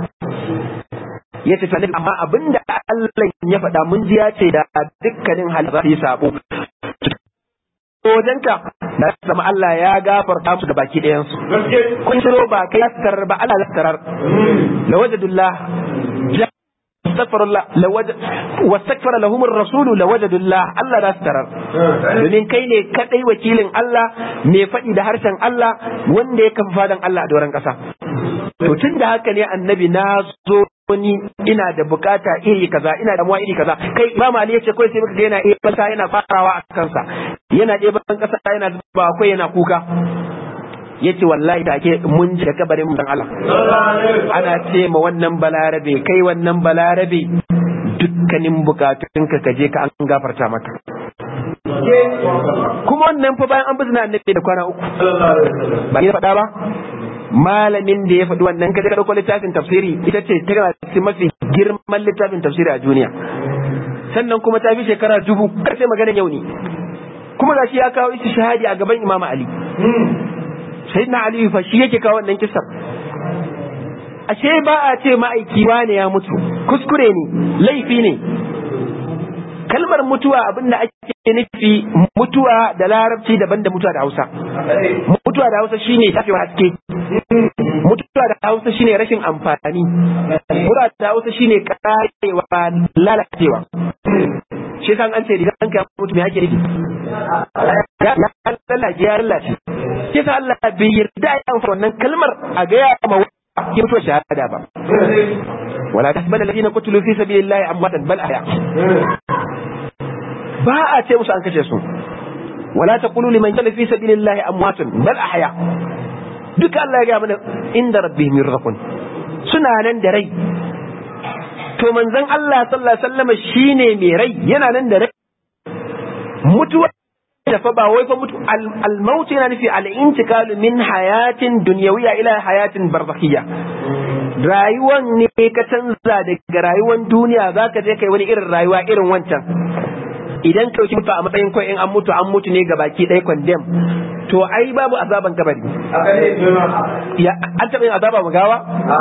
Ya ce sanin amma abinda Allah ya faɗa mun ji ya ce da dukkanin halitta su sabo wajenka da sama Allah ya gafarta musu da baki ɗayan su. Kun shiro ba kai tarar ba Allah tarar la wajadullah astaghfirullah wastaghfara lahum ar-rasul la wajadullah Allah da tarar. Domin kai ne kadai wakilin Allah mai faɗi da harshen Allah wanda ya kafa fadan Allah a doron ƙasa. To tun da haka ne annabi na zo ni ina da bukata iri kaza, ina da muwa iri kaza. Kai Imam Ali yace kai sai muka ga yana kasa yana farawa a kansa, yana ɗeban kasa yana zuba akwai yana kuka. Yace wallahi take mun ji da kabarin mun Allah ana ce ma wannan balarabe, kai wannan balarabe dukkanin bukatunka ka je ka an gafarta maka. Kuma wannan fa bayan an bizna annabi da kwana 3 ba ya faɗa ba. Malamin da ya faɗi wannan kaje ka dauko littafin tafsiri ita ce ta cikin mafi girman littafin tafsiri a duniya, sannan kuma ta fi shekara 1000 kace magana yau ne, kuma gashi ya kawo shahadi a gaban Imam Ali. Sayyidina Ali fa shi yake kawo wannan kissa. Ashe ba a ce ma'aiki wane ya mutu, kuskure ne, laifi ne. Kalmar mutuwa abinda ake nufi mutuwa da larabci daban da mutuwa da Hausa. Mutuwa da Hausa shine tafiyar haske, mutuwa da Hausa shine rashin amfani, mutuwa da Hausa shine karewa, lalacewa. Shi san an ce idan ka mutu me ake nufi? Ya lalace. Shi sa Allah bai yarda ya amfani wannan kalmar a ga ya ma ki mutuwa shahada ba. Wala tasbana alladhina qutilu fi sabilillahi amwatan bal ahya. Ba a ce musu an kashe su. Wala taqulu liman qala fi sabilillahi amwatun bal ahya. Duka Allah ya ga mana inda rabbihim yurzaqun. Suna nan da rai. To manzon Allah sallallahu alaihi wasallam shine mai rai, yana nan da rai. Mutuwa da fa ba wai fa mutu al-maut yana nufi al-intiqal min hayatin dunyawiyya ila hayatin barzakhiyya. Rayuwan ne ka canza daga rayuwan duniya zaka je kai wani irin rayuwa irin wancan. Idan ka mutu a matsayin kai in an mutu ne ga baki ɗaya condemn, to ai babu azaban kabari. Ya an taɓa yin azaba gawa?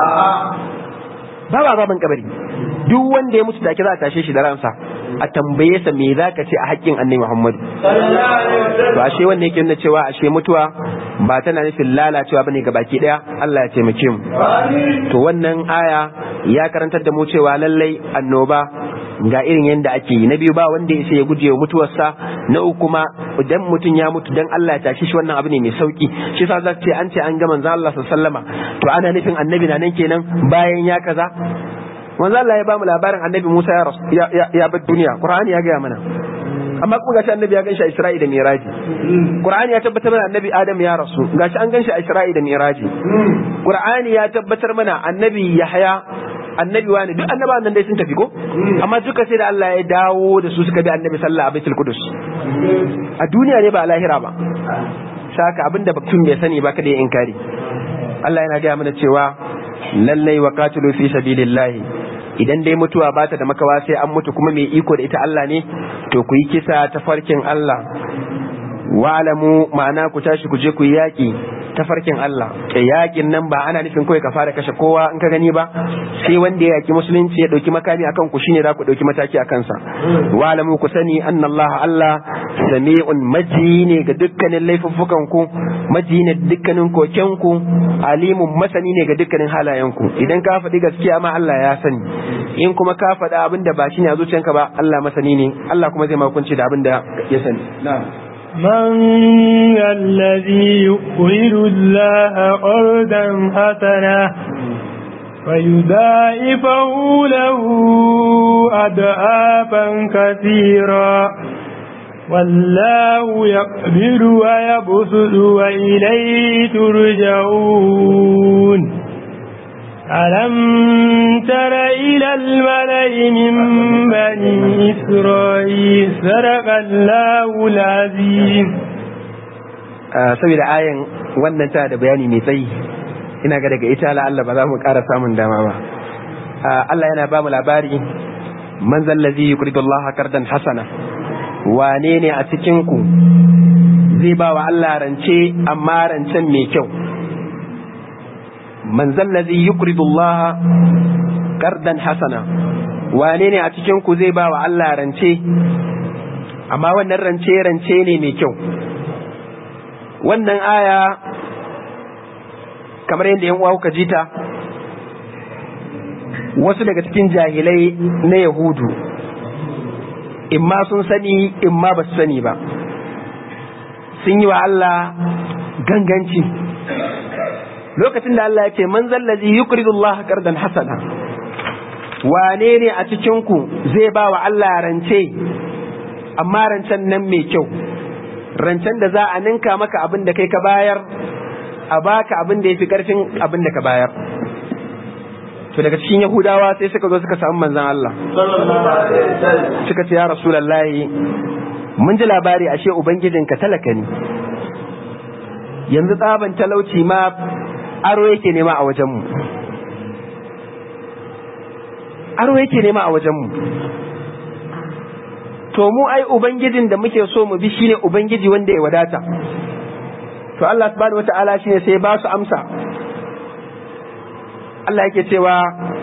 Babu azaban kabari. Duk wanda ya mutu da ke za a tashe shi da ransa, a tambaye sa me za ka ce a haƙƙin annabi Muhammad. To ashe wanda yake nuna cewa ashe mutuwa ba tana nufin lalacewa bane ga baki ɗaya. Allah ya taimake mu. To wannan aya ya karantar da mu cewa lallai annoba ga irin yadda ake yi. Na biyu, ba wanda ya ya guje wa mutuwarsa. Na uku kuma idan mutum ya mutu dan Allah ya tashi shi, wannan abu ne mai sauki. Shi yasa za ce an ce an ga manzo Allah sallallahu alaihi wasallama, to ana nufin annabi na nan kenan bayan ya kaza. Manzo Allah ya ba mu labarin annabi Musa ya bar duniya, Qur'ani ya ga mana. Amma kuma gashi annabi ya ganshi a Isra'i da Miraji. Qur'ani ya tabbatar mana annabi Adam ya rasu, gashi an ganshi a Isra'i da Miraji. Qur'ani ya tabbatar mana annabi Yahya, annabi wani, duk annabawan nan dai sun tafi ko, amma duka sai da Allah ya dawo da su suka bi annabi sallallahu alaihi Baitul Qudus. A duniya ne ba a lahira ba. Saka abinda baktun bai sani ba kada ya inkari. Allah yana gaya mana cewa lallai wa qatilu fi sabilillahi, idan dai mutuwa ba ta da makawa sai an mutu, kuma mai iko da ita Allah ne, to ku yi kisa ta farkin Allah. Wa'lamu, ma'ana ku tashi ku je ku yi yaƙi ta farkin Allah. Yaƙin nan ba ana nufin kawai ka fara kashe kowa in ka gani ba, sai wanda ya yaƙi musulunci ya ɗauki makami akan ku shine za ku ɗauki mataki a kansa. Wa'lamu, ku sani Allah sami'un, maji ne ga dukkanin laifuffukan ku, maji ne dukkanin koken ku, alimun, masani ne ga dukkanin halayen ku. Idan ka faɗi gaskiya ma Allah ya sani, in kuma ka faɗa abin da ba shine a zuciyanka ba, Allah masani ne. Allah kuma zai hukunci da abin da ya sani. Na'am. من الذي يقرض الله قرضا حسنا فيضاعفه له أضعافا كثيرا والله يقبض ويبسط وإليه ترجعون. ألم تر إلى الملأ من بني إسرائيل صدق الله العظيم. saboda ayan wannan ta da bayani mai tsayi, ina ga daga ita Allah ba za mu ƙara samun dama ba. Allah yana ba mu labari, man zallazi yuridu Allah qardan hasana, wane ne a cikin ku zai ba wa Allah rance amma rancen mai kyau. Man zallazi yuridu Allah qardan hasana, wane ne a cikin ku zai ba wa Allah rance amma wannan rance ne mai kyau. Wannan aya kamar yadda yan uwa kuka jita, wasu daga cikin jahilai na Yahudu imma sun sani imma ba su sani ba, sun yi wa Allah ganganci. Lokacin da Allah ya ce man zallazi yuridu Allah qardan hasana, wane ne a cikin ku zai ba wa Allah rance amma rancen nan mai kyau, rancen da za a ninka maka abin da kai ka bayar, a baka abin da yafi karfin abin da ka bayar. To daga cikin Yahudawa sai suka zo suka samu manzon Allah, suka ce ya Rasulullahi, mun ji labari ashe ubangijinka talaka ne, yanzu tsaban talauci ma aro yake nema a wajenmu, aro yake nema a wajenmu. To mu ai ubangijin da muke so mu bi shine ubangiji wanda ya wadata. To Allah subhanahu wata'ala shine sai ba su amsa. Allah yake cewa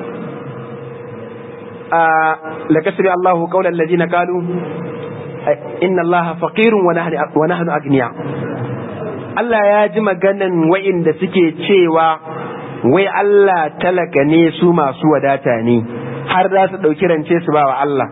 lakasri Allahu qawla alladhina qalu inna Allaha faqirun wa nahnu aghniya. Allah ya ji maganan wa'inda suke cewa wai Allah talaka ne su masu wadata ne har za su ɗauki rance su ba wa Allah.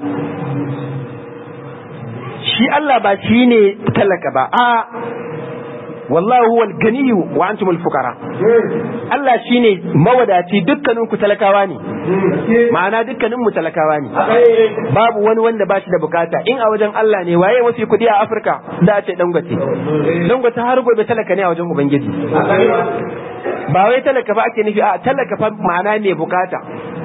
Shi Allah ba shi ne talaka ba, a wallahu huwal ganiyyu wa antumul fuqara. Allah shine mawadaci, dukkanin ku talakawa ne, ma'ana dukkanin mu talakawa ne, babu wani wanda ba shi da bukata. In a wajen Allah ne waye mafi kudi a Afirka da a ce Dangote har gobe talaka ne a wajen Ubangiji. Ba wai talaka ba ake nufi, a talaka fa ma'ana mai bukata.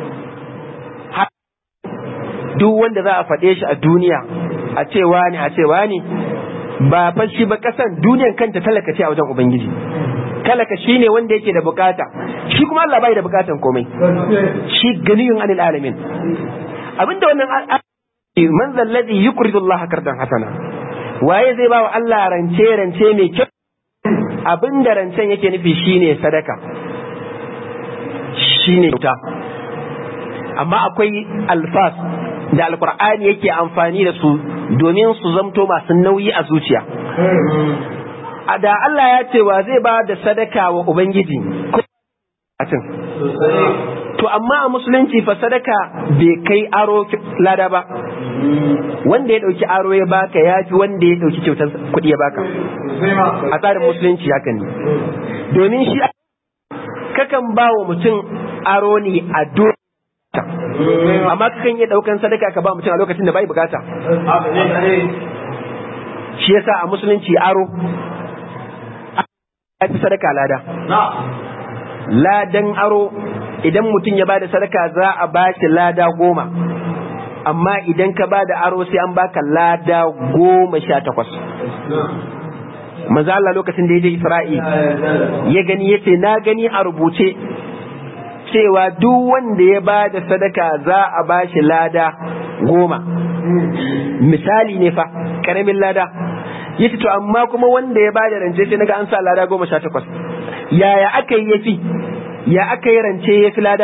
Duk wanda za a faɗe shi a duniya a cewa ne ba fa shi ba, kasan duniyan kanta talaka ce a wajen Ubangiji. Talaka shine wanda yake da bukata, shi kuma Allah bai da bukatan komai, shi ganiyun anil alamin. Abinda wannan man zalladhi yuqridu Allah qardan hasana, waye zai ba wa Allah rance mai kyau? Abinda rancen yake nufi shine sadaka, shine kyauta. Amma akwai alfas da alkur'ani yake amfani da su domin su zamto masu nauyi a zuciya. Da Allah ya ce wa zai ba da sadaka wa Ubangiji, to amma a musulunci fa sadaka bai kai aro lada ba. Wanda ya dauki aro ya baka ya fi wanda ya dauki kyautar kuɗi ya baka. A tsarin musulunci haka ne, domin shi kakan ba wa mutum aro ne a dole, amma kakan iya daukan sadaka ka ba mutum a lokacin da bai bukata. Shi yasa a musulunci aro ya fi sadaka lada. Ladan aro idan mutum ya bada sadaka za a ba shi lada 10, amma idan ka bada aro sai an baka lada 18. Manzo Allah lokacin da ya je Isra'i ya gani, yace na gani a rubuce cewa duk wanda ya bada sadaka za a ba shi lada 10. Misali ne fa, karamin lada. Yace to amma kuma wanda ya bada rance sai naga an sa lada 18. Yaya aka yi yafi? Ya aka yi rance yafi lada?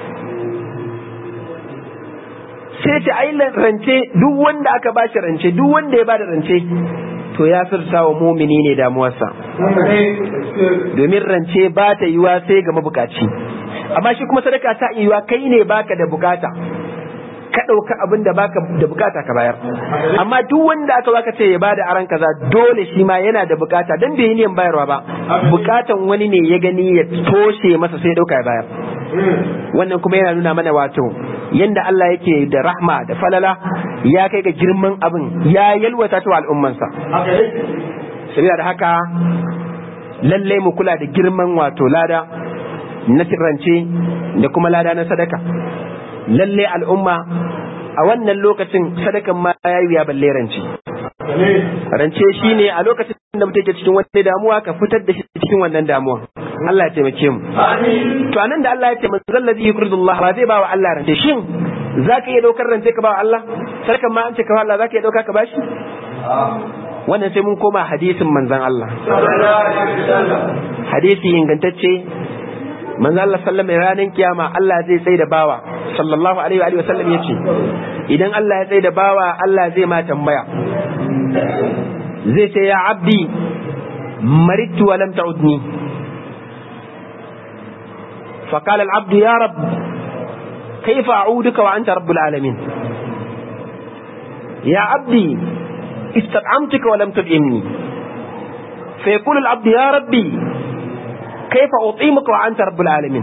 Sai ce ai rance, duk wanda aka bashi rance, duk wanda ya bada rance to ya firta wa mumini ne damuwarsa, domin rance ba ta yiwa sai ga mabukaci. Amma shi kuma sadaka ta yiwa kai ne baka da bukata, ka ɗauka abin da baka da bukata ka bayar. Amma duk wanda aka baka ce ya bada aran kaza, dole shi ma yana da bukata, dan bai yi niyan bayarwa ba, bukatan wani ne ya gani ya toshe masa sai ɗauka ya bayar. Wannan kuma yana nuna mana wato yanda Allah yake da rahma da falala, ya kai ga girman abin, ya yalwata ta al'ummansa. Sabida da haka lalle mu kula da girman wato lada na rance da kuma lada na sadaka. Lalle al'umma a wannan lokacin sadakan ma ya yi ya balle rance. Rance shine a lokacin da mutum ke cikin wani damuwa ka fitar da shi cikin wannan damuwa. Allah ya taimake mu. To anan da Allah ya ce man zallazi yuqridullah, ba zai ba wa Allah rance. Shin zaka iya daukar rance ka ba wa Allah? Sadakan ma an ce ka ba Allah, zaka iya dauka ka bashi? Wannan sai mun koma hadisin manzon Allah. Hadisi ingantacce, manzon Allah sallallahu alaihi ranar kiyama Allah zai tsaye da bawa sallallahu alaihi wa sallam yace, idan Allah ya tsaye da bawa Allah zai ma tambaya, zai ce ya abdi maritu wa lam ta'udni, fa qala al abdu ya rabb kayfa a'uduka wa anta rabbul alamin, ya abdi استطعمتك ولم تطعمني، فيقول العبد يا ربي كيف أطعمك وأنت رب العالمين.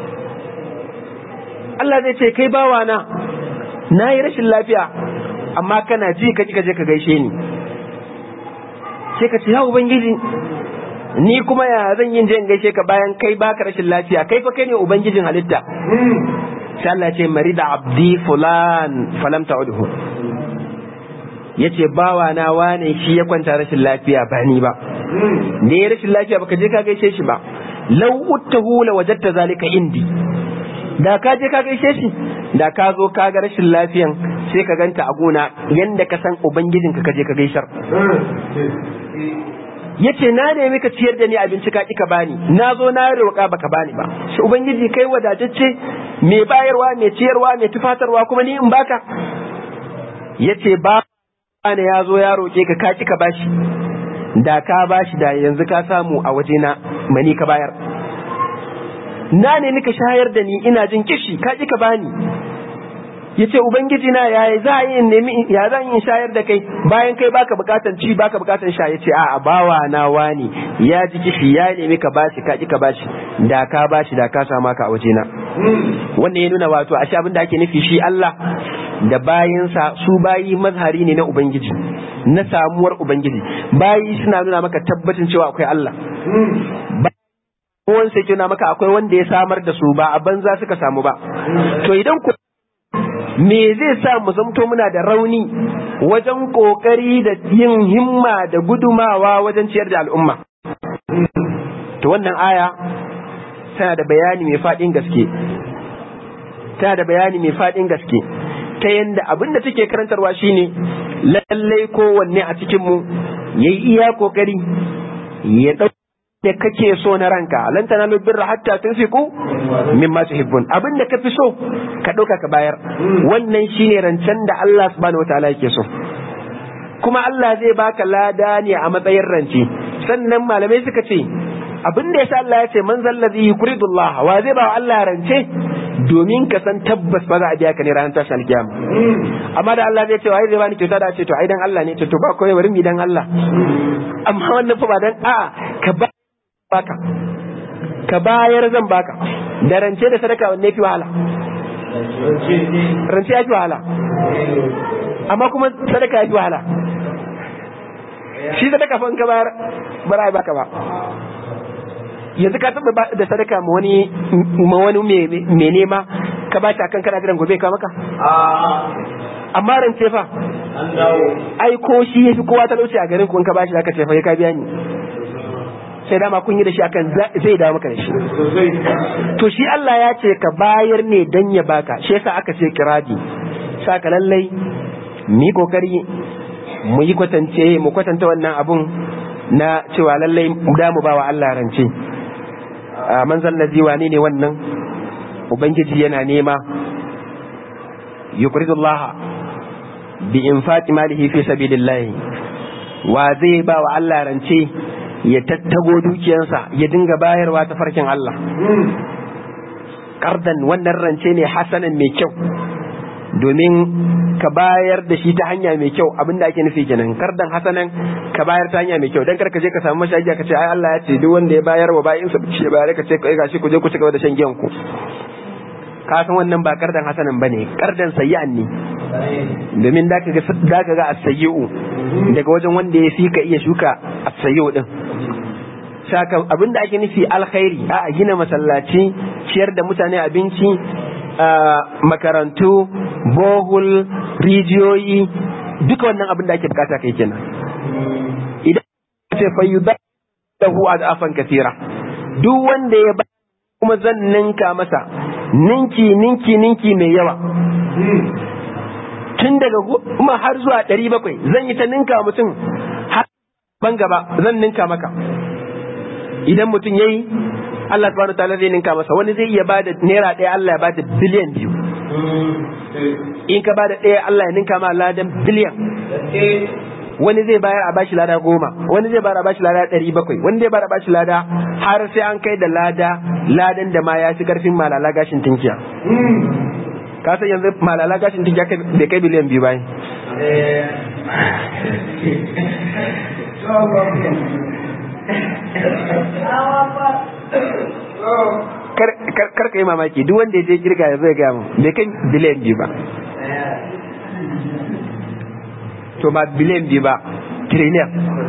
Allah zai ce kai bawana na yi rashin lafiya amma kana ji ka je ka gaishe ni, sai ka ce ya ubangiji ni kuma ya zan yin je in gaishe ka bayan kai baka rashin lafiya, kai fa kai ne ubangijin halitta. Sai Allah ya ce marida abdi fulan falam ta'udhu, yace bawa na wane shi ya kwanta rashin lafiya ba ni ba, ne ya rashin lafiya baka je ka gaishe shi ba. Law uttahu la wajadta zalika indi, da ka je ka gaishe shi da ka zo ka ga rashin lafiyan sai ka ganta a gona yanda ka san ubangijinka ka je ka gaishar. Yace na nemi ka ciyar da ni abinci ka ki ka bani, na zo na roƙa baka bani ba. Shi ubangiji kai wadatacce, mai bayarwa, mai ciyarwa, mai tufatarwa, kuma ni in baka? Yace ba ne ya zo ya roƙe ka ki ka bashi, da ka bashi da yanzu ka samu a wajena mani ka bayar. Na ne nika shayar da ni ina jin kishi ka ki ka bani. Yace ubangiji na ya za yi nemi ya zan yi shayar da kai bayan kai baka bukatan ci baka bukatan sha. Yace a bawa na wani ya ji kishi ya nemi ka bashi ka ki ka bashi, da ka bashi da ka sama ka a wajena. Wannan ya nuna wato ashe abin da ake nufi shi Allah da bayinsa su bayi mazhari ne na ubangiji, na samuwar ubangiji. Bayi suna nuna maka tabbacin cewa akwai Allah. Kowan sai nuna maka akwai wanda ya samar da su, ba a banza suka samu ba. To idan ku me zai sa mu zamto muna da rauni wajen kokari da yin himma da gudumawa wajen ciyar da al'umma? To wannan aya tana da bayani mai faɗin gaske, ta yanda abin da take karantarwa shine lallai kowanne a cikinmu ya yi iya kokari ya ɗauki da kake so na ranka. Lan tanalu birra hatta tunfiqu mimma tuhibbun. Abin da kafi so ka ɗauka ka bayar. Wannan shine rancen da Allah subhanahu wataala yake so, kuma Allah zai baka lada ne a matsayin rance. Sannan malamai suka ce abin da yasa Allah ya ce man zallazi yuridu Allah, wa zai ba Allah rance domin ka san tabbas ba za a biya ka ne ranar tashin alkiyama. Amma da Allah zai ce wai zai bani kyauta da ce to ai dan Allah ne, to ba koyi bari mi dan Allah. Amma wannan fa ba dan ka bayar zan baka. Da rance da sadaka wanne fi wahala? Rance ya fi wahala, amma kuma sadaka ya fi wahala. Shi sadaka fa in ka bayar ba za a baka ba. Yanzu ka taba da sadaka ma wani mai nema ka ba shi akan kana jiran gobe ka maka? Amma rance fa ai ko shi yafi kowa talauci a garin ku in ka ba shi zaka ce fa ka biya ni, sai dama kun yi da shi akan zai dawo maka da shi. To shi Allah ya ce ka bayar ne dan ya baka, shi yasa aka ce kiradi. Saka lallai mu yi kokari mu kwatanta wannan abun na cewa lallai da mu bawa Allah rance. Manzal ladhi wane ne wannan? Ubangiji yana nema yuqridullah bi infaqi malihi fi sabilillah. Wa zai ba wa Allah rance ya tattago dukiyarsa ya dinga bayarwa ta farkin Allah. Qardan wannan rance ne hasanan mai kyau, domin ka bayar da shi ta hanya mai kyau. Abinda ake nufi kenan, qardan hasanan ka bayar ta hanya mai kyau. Dan karka je ka samu mashayiya ka ce ai Allah ya ce duk wanda ya bayar wa bayinsa ce bayar, ka ce kai gashi ku je ku cigaba da shan giyan ku. Ka san wannan ba qardan hasanan bane, qardan sayyi'an ne. Domin da ka ga as-sayyi'u daga wajen wanda ya fi ka iya shuka as-sayyi'u din. Saka abinda ake nufi alkhairi, a gina masallaci, ciyar da mutane abinci, makarantu, bohul, rijiyoyi, duka wannan abin da ake bukata kai kenan. Idan ce fayyudahu adafan kathira, duk wanda ya ba kuma zan ninka masa ninki mai yawa, tun daga kuma har zuwa 700 zan yi ta ninka mutum har ban gaba zan ninka maka. Idan mutum yayi Allah subhanahu wataala zai ninka masa. Wani zai iya bada naira ɗaya, Allah ya bada biliyan 2. In ka bada ɗaya, Allah ya ninka ma ladan biliyan. Wani zai bayar a bashi lada 10, wani zai bayar a bashi lada 700, wani zai bayar a bashi lada har sai an kai da ladan da ma ya fi karfin malala gashin tinkiya. Ka san yanzu malala gashin tinkiya bai kai biliyan 2 bayan. Kar ka yi mamaki, duk wanda ya je girga ya zai gaya mu bai kai biliyan 2 ba. To ba biliyan 2 ba, trillion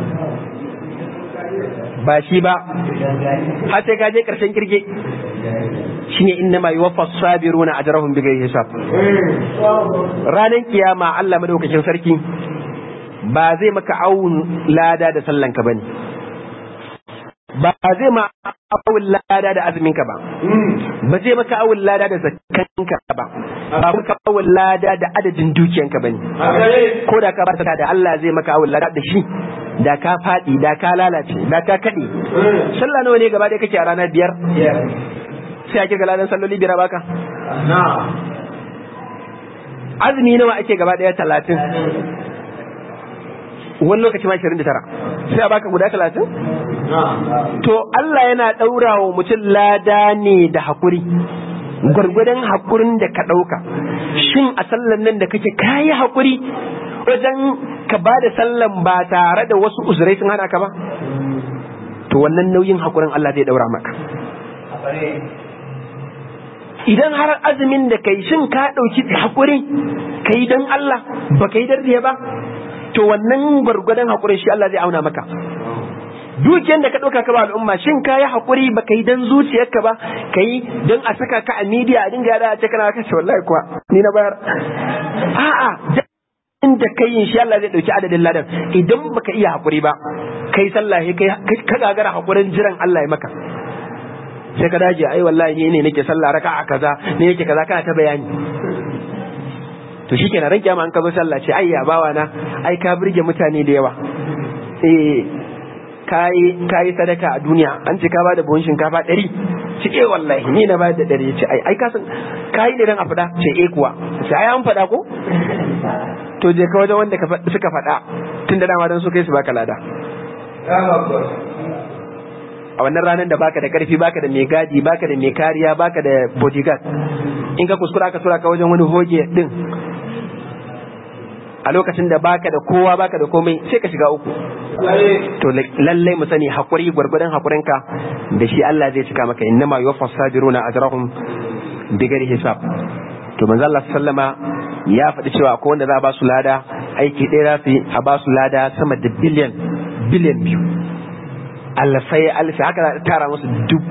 ba shi ba, har sai ka je karshen kirge. Shine inna ma yuwaffa sabiruna ajrahum bighayri hisab. Ranar kiyama Allah madaukakin sarki ba zai maka awun lada da sallanka bane, ba zai ma awun lada da azuminka ba, ba zai maka awun lada da zakkanka ba, ba maka awun lada da adadin dukiyanka bane. Ko da ka ba da Allah zai maka awun lada da shi, da ka faɗi, da ka lalace, da ka kaɗe. Sallah nawa ne gaba ɗaya kake a rana 5? Sai ake ga ladan salloli 5 baka? Azumi nawa ake gaba ɗaya? 30. wani lokaci ma 29 sai a baka guda 30. To Allah yana daura wa mutum lada ne da hakuri, gwargwadon hakurin da ka dauka. Shin a sallan nan da kake kayi hakuri wajen ka ba da sallan ba tare da wasu uzurai sun hana ka ba, to wannan nauyin hakurin Allah zai daura maka. Idan har azumin da kai shin ka dauki hakuri kai dan Allah ba kai dan riya ba, to wannan gwargwadon hakurin shi Allah zai auna maka. Dukiyar da ka dauka ka ba al'umma shin ka yi hakuri ba kai dan zuciyarka ba, kai dan a saka ka a media a dinga yada ce kana kace wallahi kuwa ni na bayar. A'a, da kai yin shi Allah zai dauki adadin ladan. Idan baka iya hakuri ba kai sallah kai ka gagara hakurin jiran Allah ya maka, sai ka daje ai wallahi ni ne nake sallah raka'a kaza ne nake kaza kana ta bayani. To shikenan ran kiyama an ka zo sallah ce ai ya bawa na ai ka burge mutane da yawa, kai sadaka a duniya an ce ka bada buhun shinkafa 100 ce wallahi ni na bayar da 100 ce ai ka san kai ne dan a fada ce kuwa sai ai an fada ko to je ka wajen wanda suka fada tun da dama dan su kai su baka lada. A wannan ranar da baka da karfi, baka da mai gadi, baka da mai kariya, baka da bodyguard, in ka kuskura ka tura ka wajen wani hoge din a lokacin da baka da kowa baka da komai sai ka shiga uku. To lalle mu sani hakuri gwargwadon hakurinka da shi Allah zai cika maka, innama yuwaffas sabiruna ajrahum bighairi hisab. To manzo Allah sallama ya faɗi cewa akwai wanda za a ba su lada aiki ɗaya za su yi a ba su lada sama da biliyan 2 alfai haka za a tara musu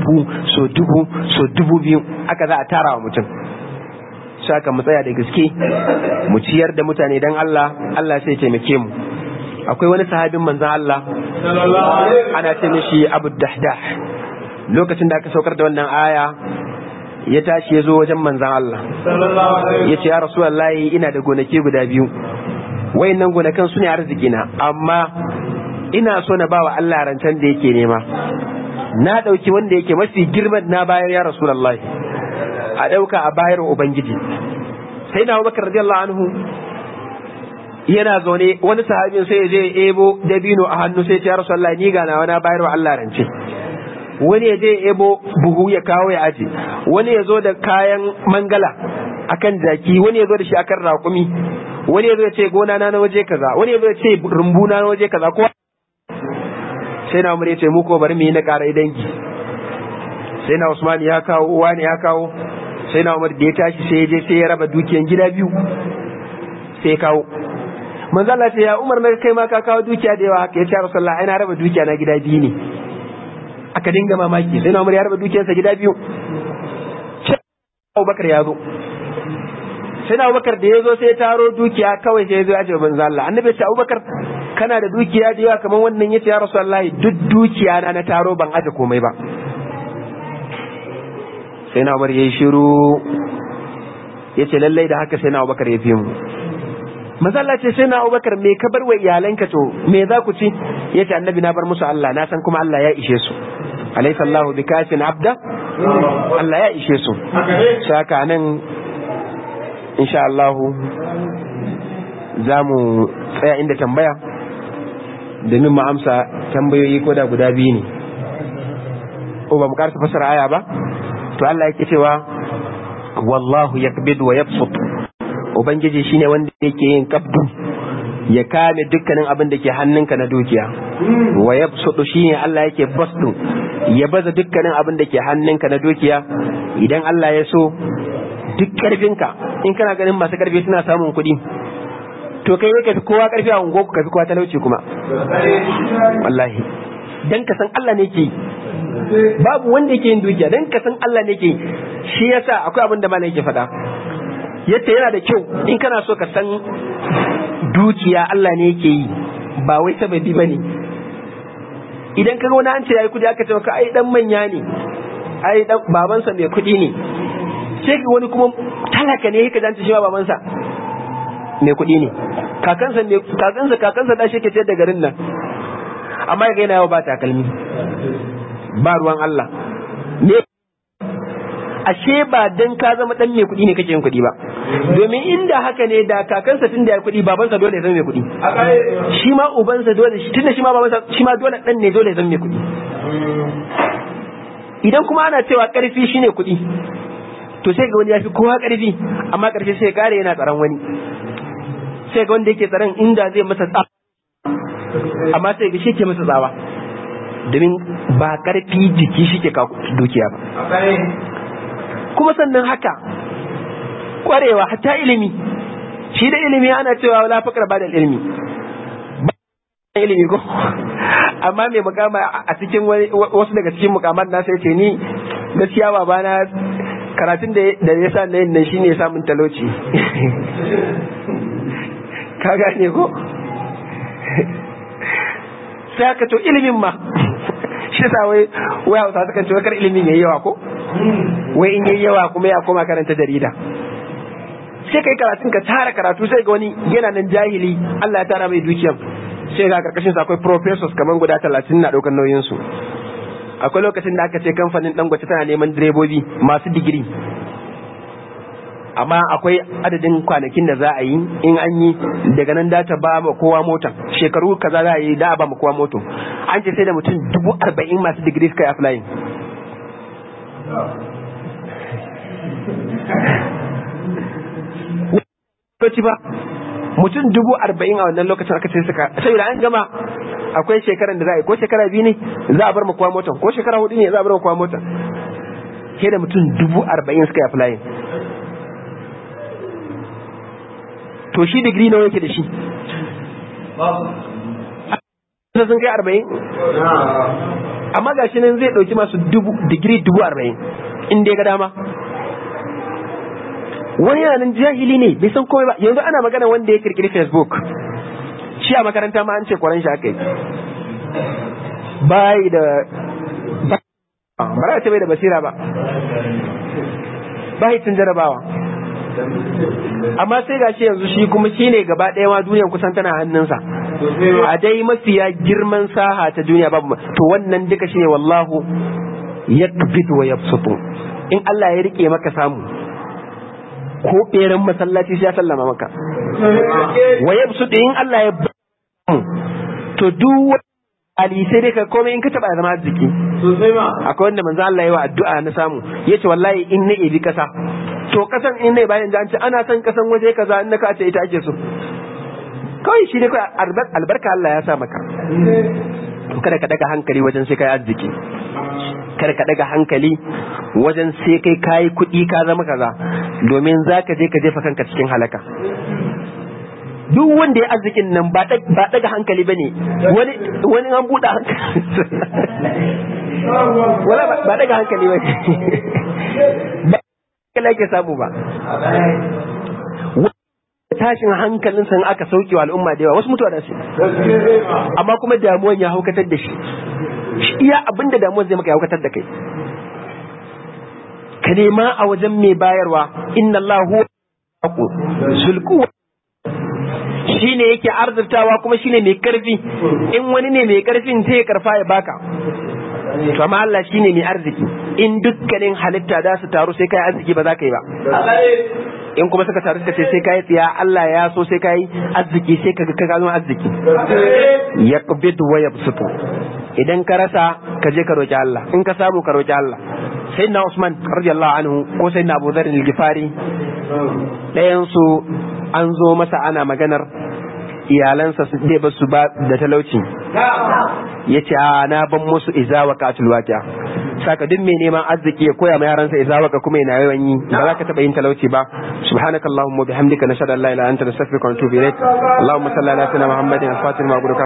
1000 haka za a tara wa mutum. Saka mu tsaya da gaske mu ciyar da mutane dan Allah, Allah sai taimake mu. Akwai wani sahabin manzon Allah ana ce mishi Abu Dahdah, lokacin da aka saukar da wannan aya ya tashi ya zo wajen manzon Allah ya ce ya Rasulullahi ina da gonaki guda 2, wayannan gonakan su ne arziki na, amma ina so na bawa Allah rancen da yake nema. Na dauki wanda yake mafi girman na bayar ya Rasulullahi, a dauka a bayar wa Ubangiji. Sai na Abubakar radiyallahu anhu yana zaune, wani sahabin sai ya je ebo dabino a hannu sai ya Rasulullahi ni ga nawa na bayar wa Allah rance. Wani ya je ebo buhu ya kawo ya aje, wani ya zo da kayan mangala akan jaki, wani ya zo da shi akan raƙumi, wani ya zo ya ce gona na waje kaza, wani ya zo ya ce rumbu na waje kaza. Kowa sai na Umar ya ce mu ko bari mu yi na ƙara dangi. Sai na Usman ya kawo, wani ya kawo. Sai na Umar da ya tashi sai ya je sai ya raba dukiyan gida 2 sai ya kawo. Manzo Allah ce ya Umar na kai ma ka kawo dukiya da yawa haka. Ya ce Rasulullah ai na raba dukiya na gida 2 ne. Aka dinga mamaki. Sai na Umar ya raba dukiyarsa gida 2. Sai Abubakar ya zo. Sai na Abubakar da ya zo sai ya taro dukiya kawai sai ya zo ya ce manzo Allah. Annabi ya ce Abubakar kana da dukiya da yawa kamar wannan. Yace ya Rasulullah duk dukiya na taro ban aje komai ba. Sai na Umar yayi shiru yace lallai da haka sai na Abubakar ya fi mu. Manzo Allah ce sai na Abubakar me ka bar wa iyalanka to me za ku ci? Yace annabi na bar musu Allah, na san kuma Allah ya ishe su. Alaysa Allahu bikafin abda? Allah ya ishe su. Saka nan insha Allah za mu tsaya inda tambaya domin mu amsa tambayoyi ko da guda 2 ne. Ko ba mu karasa fasara aya ba? To Allah yake cewa wallahu yakbid wa yabsut. Ubangiji shine wanda yake yin kabdu ya kame dukkanin abin da ke hannunka na dukiya. Wa yabsutu shine Allah yake basdu ya baza dukkanin abin da ke hannunka na dukiya. Idan Allah ya so duk karfinka, in kana ganin masu karfi suna samun kuɗi, to kai ka fi kowa karfi a ungo ka fi kowa talauci kuma. Wallahi dan ka san Allah ne ke, babu wanda yake yin dukiya dan ka san Allah ne ke. Shi yasa akwai abin da malai yake faɗa, yace yana da kyau in kana so ka san dukiya Allah ne yake yi ba wai sababi bane. Idan kaga wani an ce yayi kudi aka ce maka ai dan manya ne, ai dan babansa mai kudi ne, sai ga wani kuma talaka ne yake janta shi ba babansa mai kudi ne, kakansa da shi ke ciyar da garin nan, amma yaga yana yawa ba takalmi ba ruwan Allah ne. ashe ba dan ka zama dan mai kuɗi ne kake yin kuɗi ba, domin inda haka ne da kakansa tun da ya kuɗi babansa dole ya zama mai kuɗi, shi ma ubansa dole, tunda shi ma babansa shi ma dole dan ne dole ya zama mai kuɗi. Idan kuma ana cewa ƙarfi shine kuɗi, to sai ga wani ya fi kowa ƙarfi amma ƙarfi sai kare yana tsaron wani, sai ga wanda yake tsaron inda zai masa tsawa amma sai ga shi ke masa tsawa, domin ba ƙarfi jiki shi ke kawo dukiya ba. Kuma sannan haka ƙwarewa hatta ilimi, shi da ilimi ana cewa la faqra ba da ilimi, ilimi ko amma mai mukama a cikin wasu daga cikin mukaman nasa yace ni gaskiya babana karatun da ya sa na yin nan shine ya samun talauci. Ka gane ko sai aka to ilimin ma shi sa wai Hausa suka ce kar ilimin yayi yawa ko wai in yayi yawa kuma ya koma karanta jarida. Sai kai karatun ka tara karatu sai ga wani yana nan jahili Allah ya tara mai dukiyan, sai ga karkashin sa akwai professors kaman guda 30 na daukar nauyin su. Akwai lokacin da aka ce kamfanin Dangote tana neman direbobi masu digiri, amma akwai adadin kwanakin da za a yi, in an yi daga nan da ta ba ma kowa mota, shekaru kaza za a yi da a ba ma kowa moto. An ce sai da mutum 40,000 masu digiri suka yi applying. ba mutum 40,000 a wannan lokacin aka ce suka, sai da an gama akwai shekaran da za a yi, ko shekara 2 ne za a bar makuwa motan, ko shekara 4 ne za a bar makuwa motan, sai da mutum 40,000 suka yi applying. To shi digiri nawa yake da shi? Sun kai 40, amma ga shi nan zai dauki masu digiri 40,000 inda ya ga dama. Wani yana nan jahili ne bai san komai ba. Yanzu ana magana wanda ya kirkiri Facebook, shi a makaranta ma an ce kwaran shi aka yi, bai da ba ce bai da basira ba, bai tun jarabawa, amma sai ga shi yanzu shi kuma shi ne gaba ɗaya ma duniyan kusan tana hannunsa a dai mafiya girman saha ta duniya babu. To wannan duka shi ne wallahu yakbidu wa yabsutu, in Allah ya rike maka samu ko ɓeran masallaci sai ya sallama maka, wa yabsutu in Allah ya to duk ali sai dai ka komai in ka taba zama arziki sosai ma. Akwai wanda manzo Allah ya wa addu'a na samu, yace wallahi in na ebi kasa, to kasan in ne bayan da an ce ana son kasan waje kaza in ka ce ita ake so, kawai shi ne kawai albarka Allah ya sa maka. To kada ka daga hankali wajen sai kai arziki, kada ka daga hankali wajen sai kai kayi kuɗi ka zama kaza, domin zaka je ka jefa kanka cikin halaka. Duk wanda ya arzikin nan ba daga hankali bane, wani an buɗe hankali wala ba daga hankali bane, ba kala ke samu ba. Tashin hankalin san aka sauke wa al'umma da yawa, wasu mutuwa da su, amma kuma damuwan ya haukatar da shi. Iya abinda damuwan zai maka ya haukatar da kai. Ka nema a wajen mai bayarwa, inna Allahu zulku, shi ne yake arzurtawa kuma shi ne mai karfi. In wani ne mai karfin sai ya karfa ya baka, to amma Allah shi ne mai arziki. In dukkanin halitta da su taru sai kai arziki ba za ka yi ba. In kuma suka taru suka ce sai kai tsiya, Allah ya so sai kai arziki, sai ka gano arziki. Yaqbidu wa yabsutu, idan ka rasa ka je ka roki Allah, in ka samu ka roki Allah. Sayyidina Usman radiyallahu anhu ko sayyidina Abu Dharr al-Ghifari, ɗayan su an zo masa ana maganar iyalansa su ba su ba da talauci, yace a na ban musu izawa katul waqi'a. Saka duk mai neman arziki ya koya ma yaransa izawa ka kuma yana yawan yi, ba za ka taba yin talauci ba. Subhanakallahumma bihamdika nashhadu an la ilaha illa anta nastaghfiruka wa natubu ilaik. Allahumma salli ala sayyidina Muhammadin al-fatih ma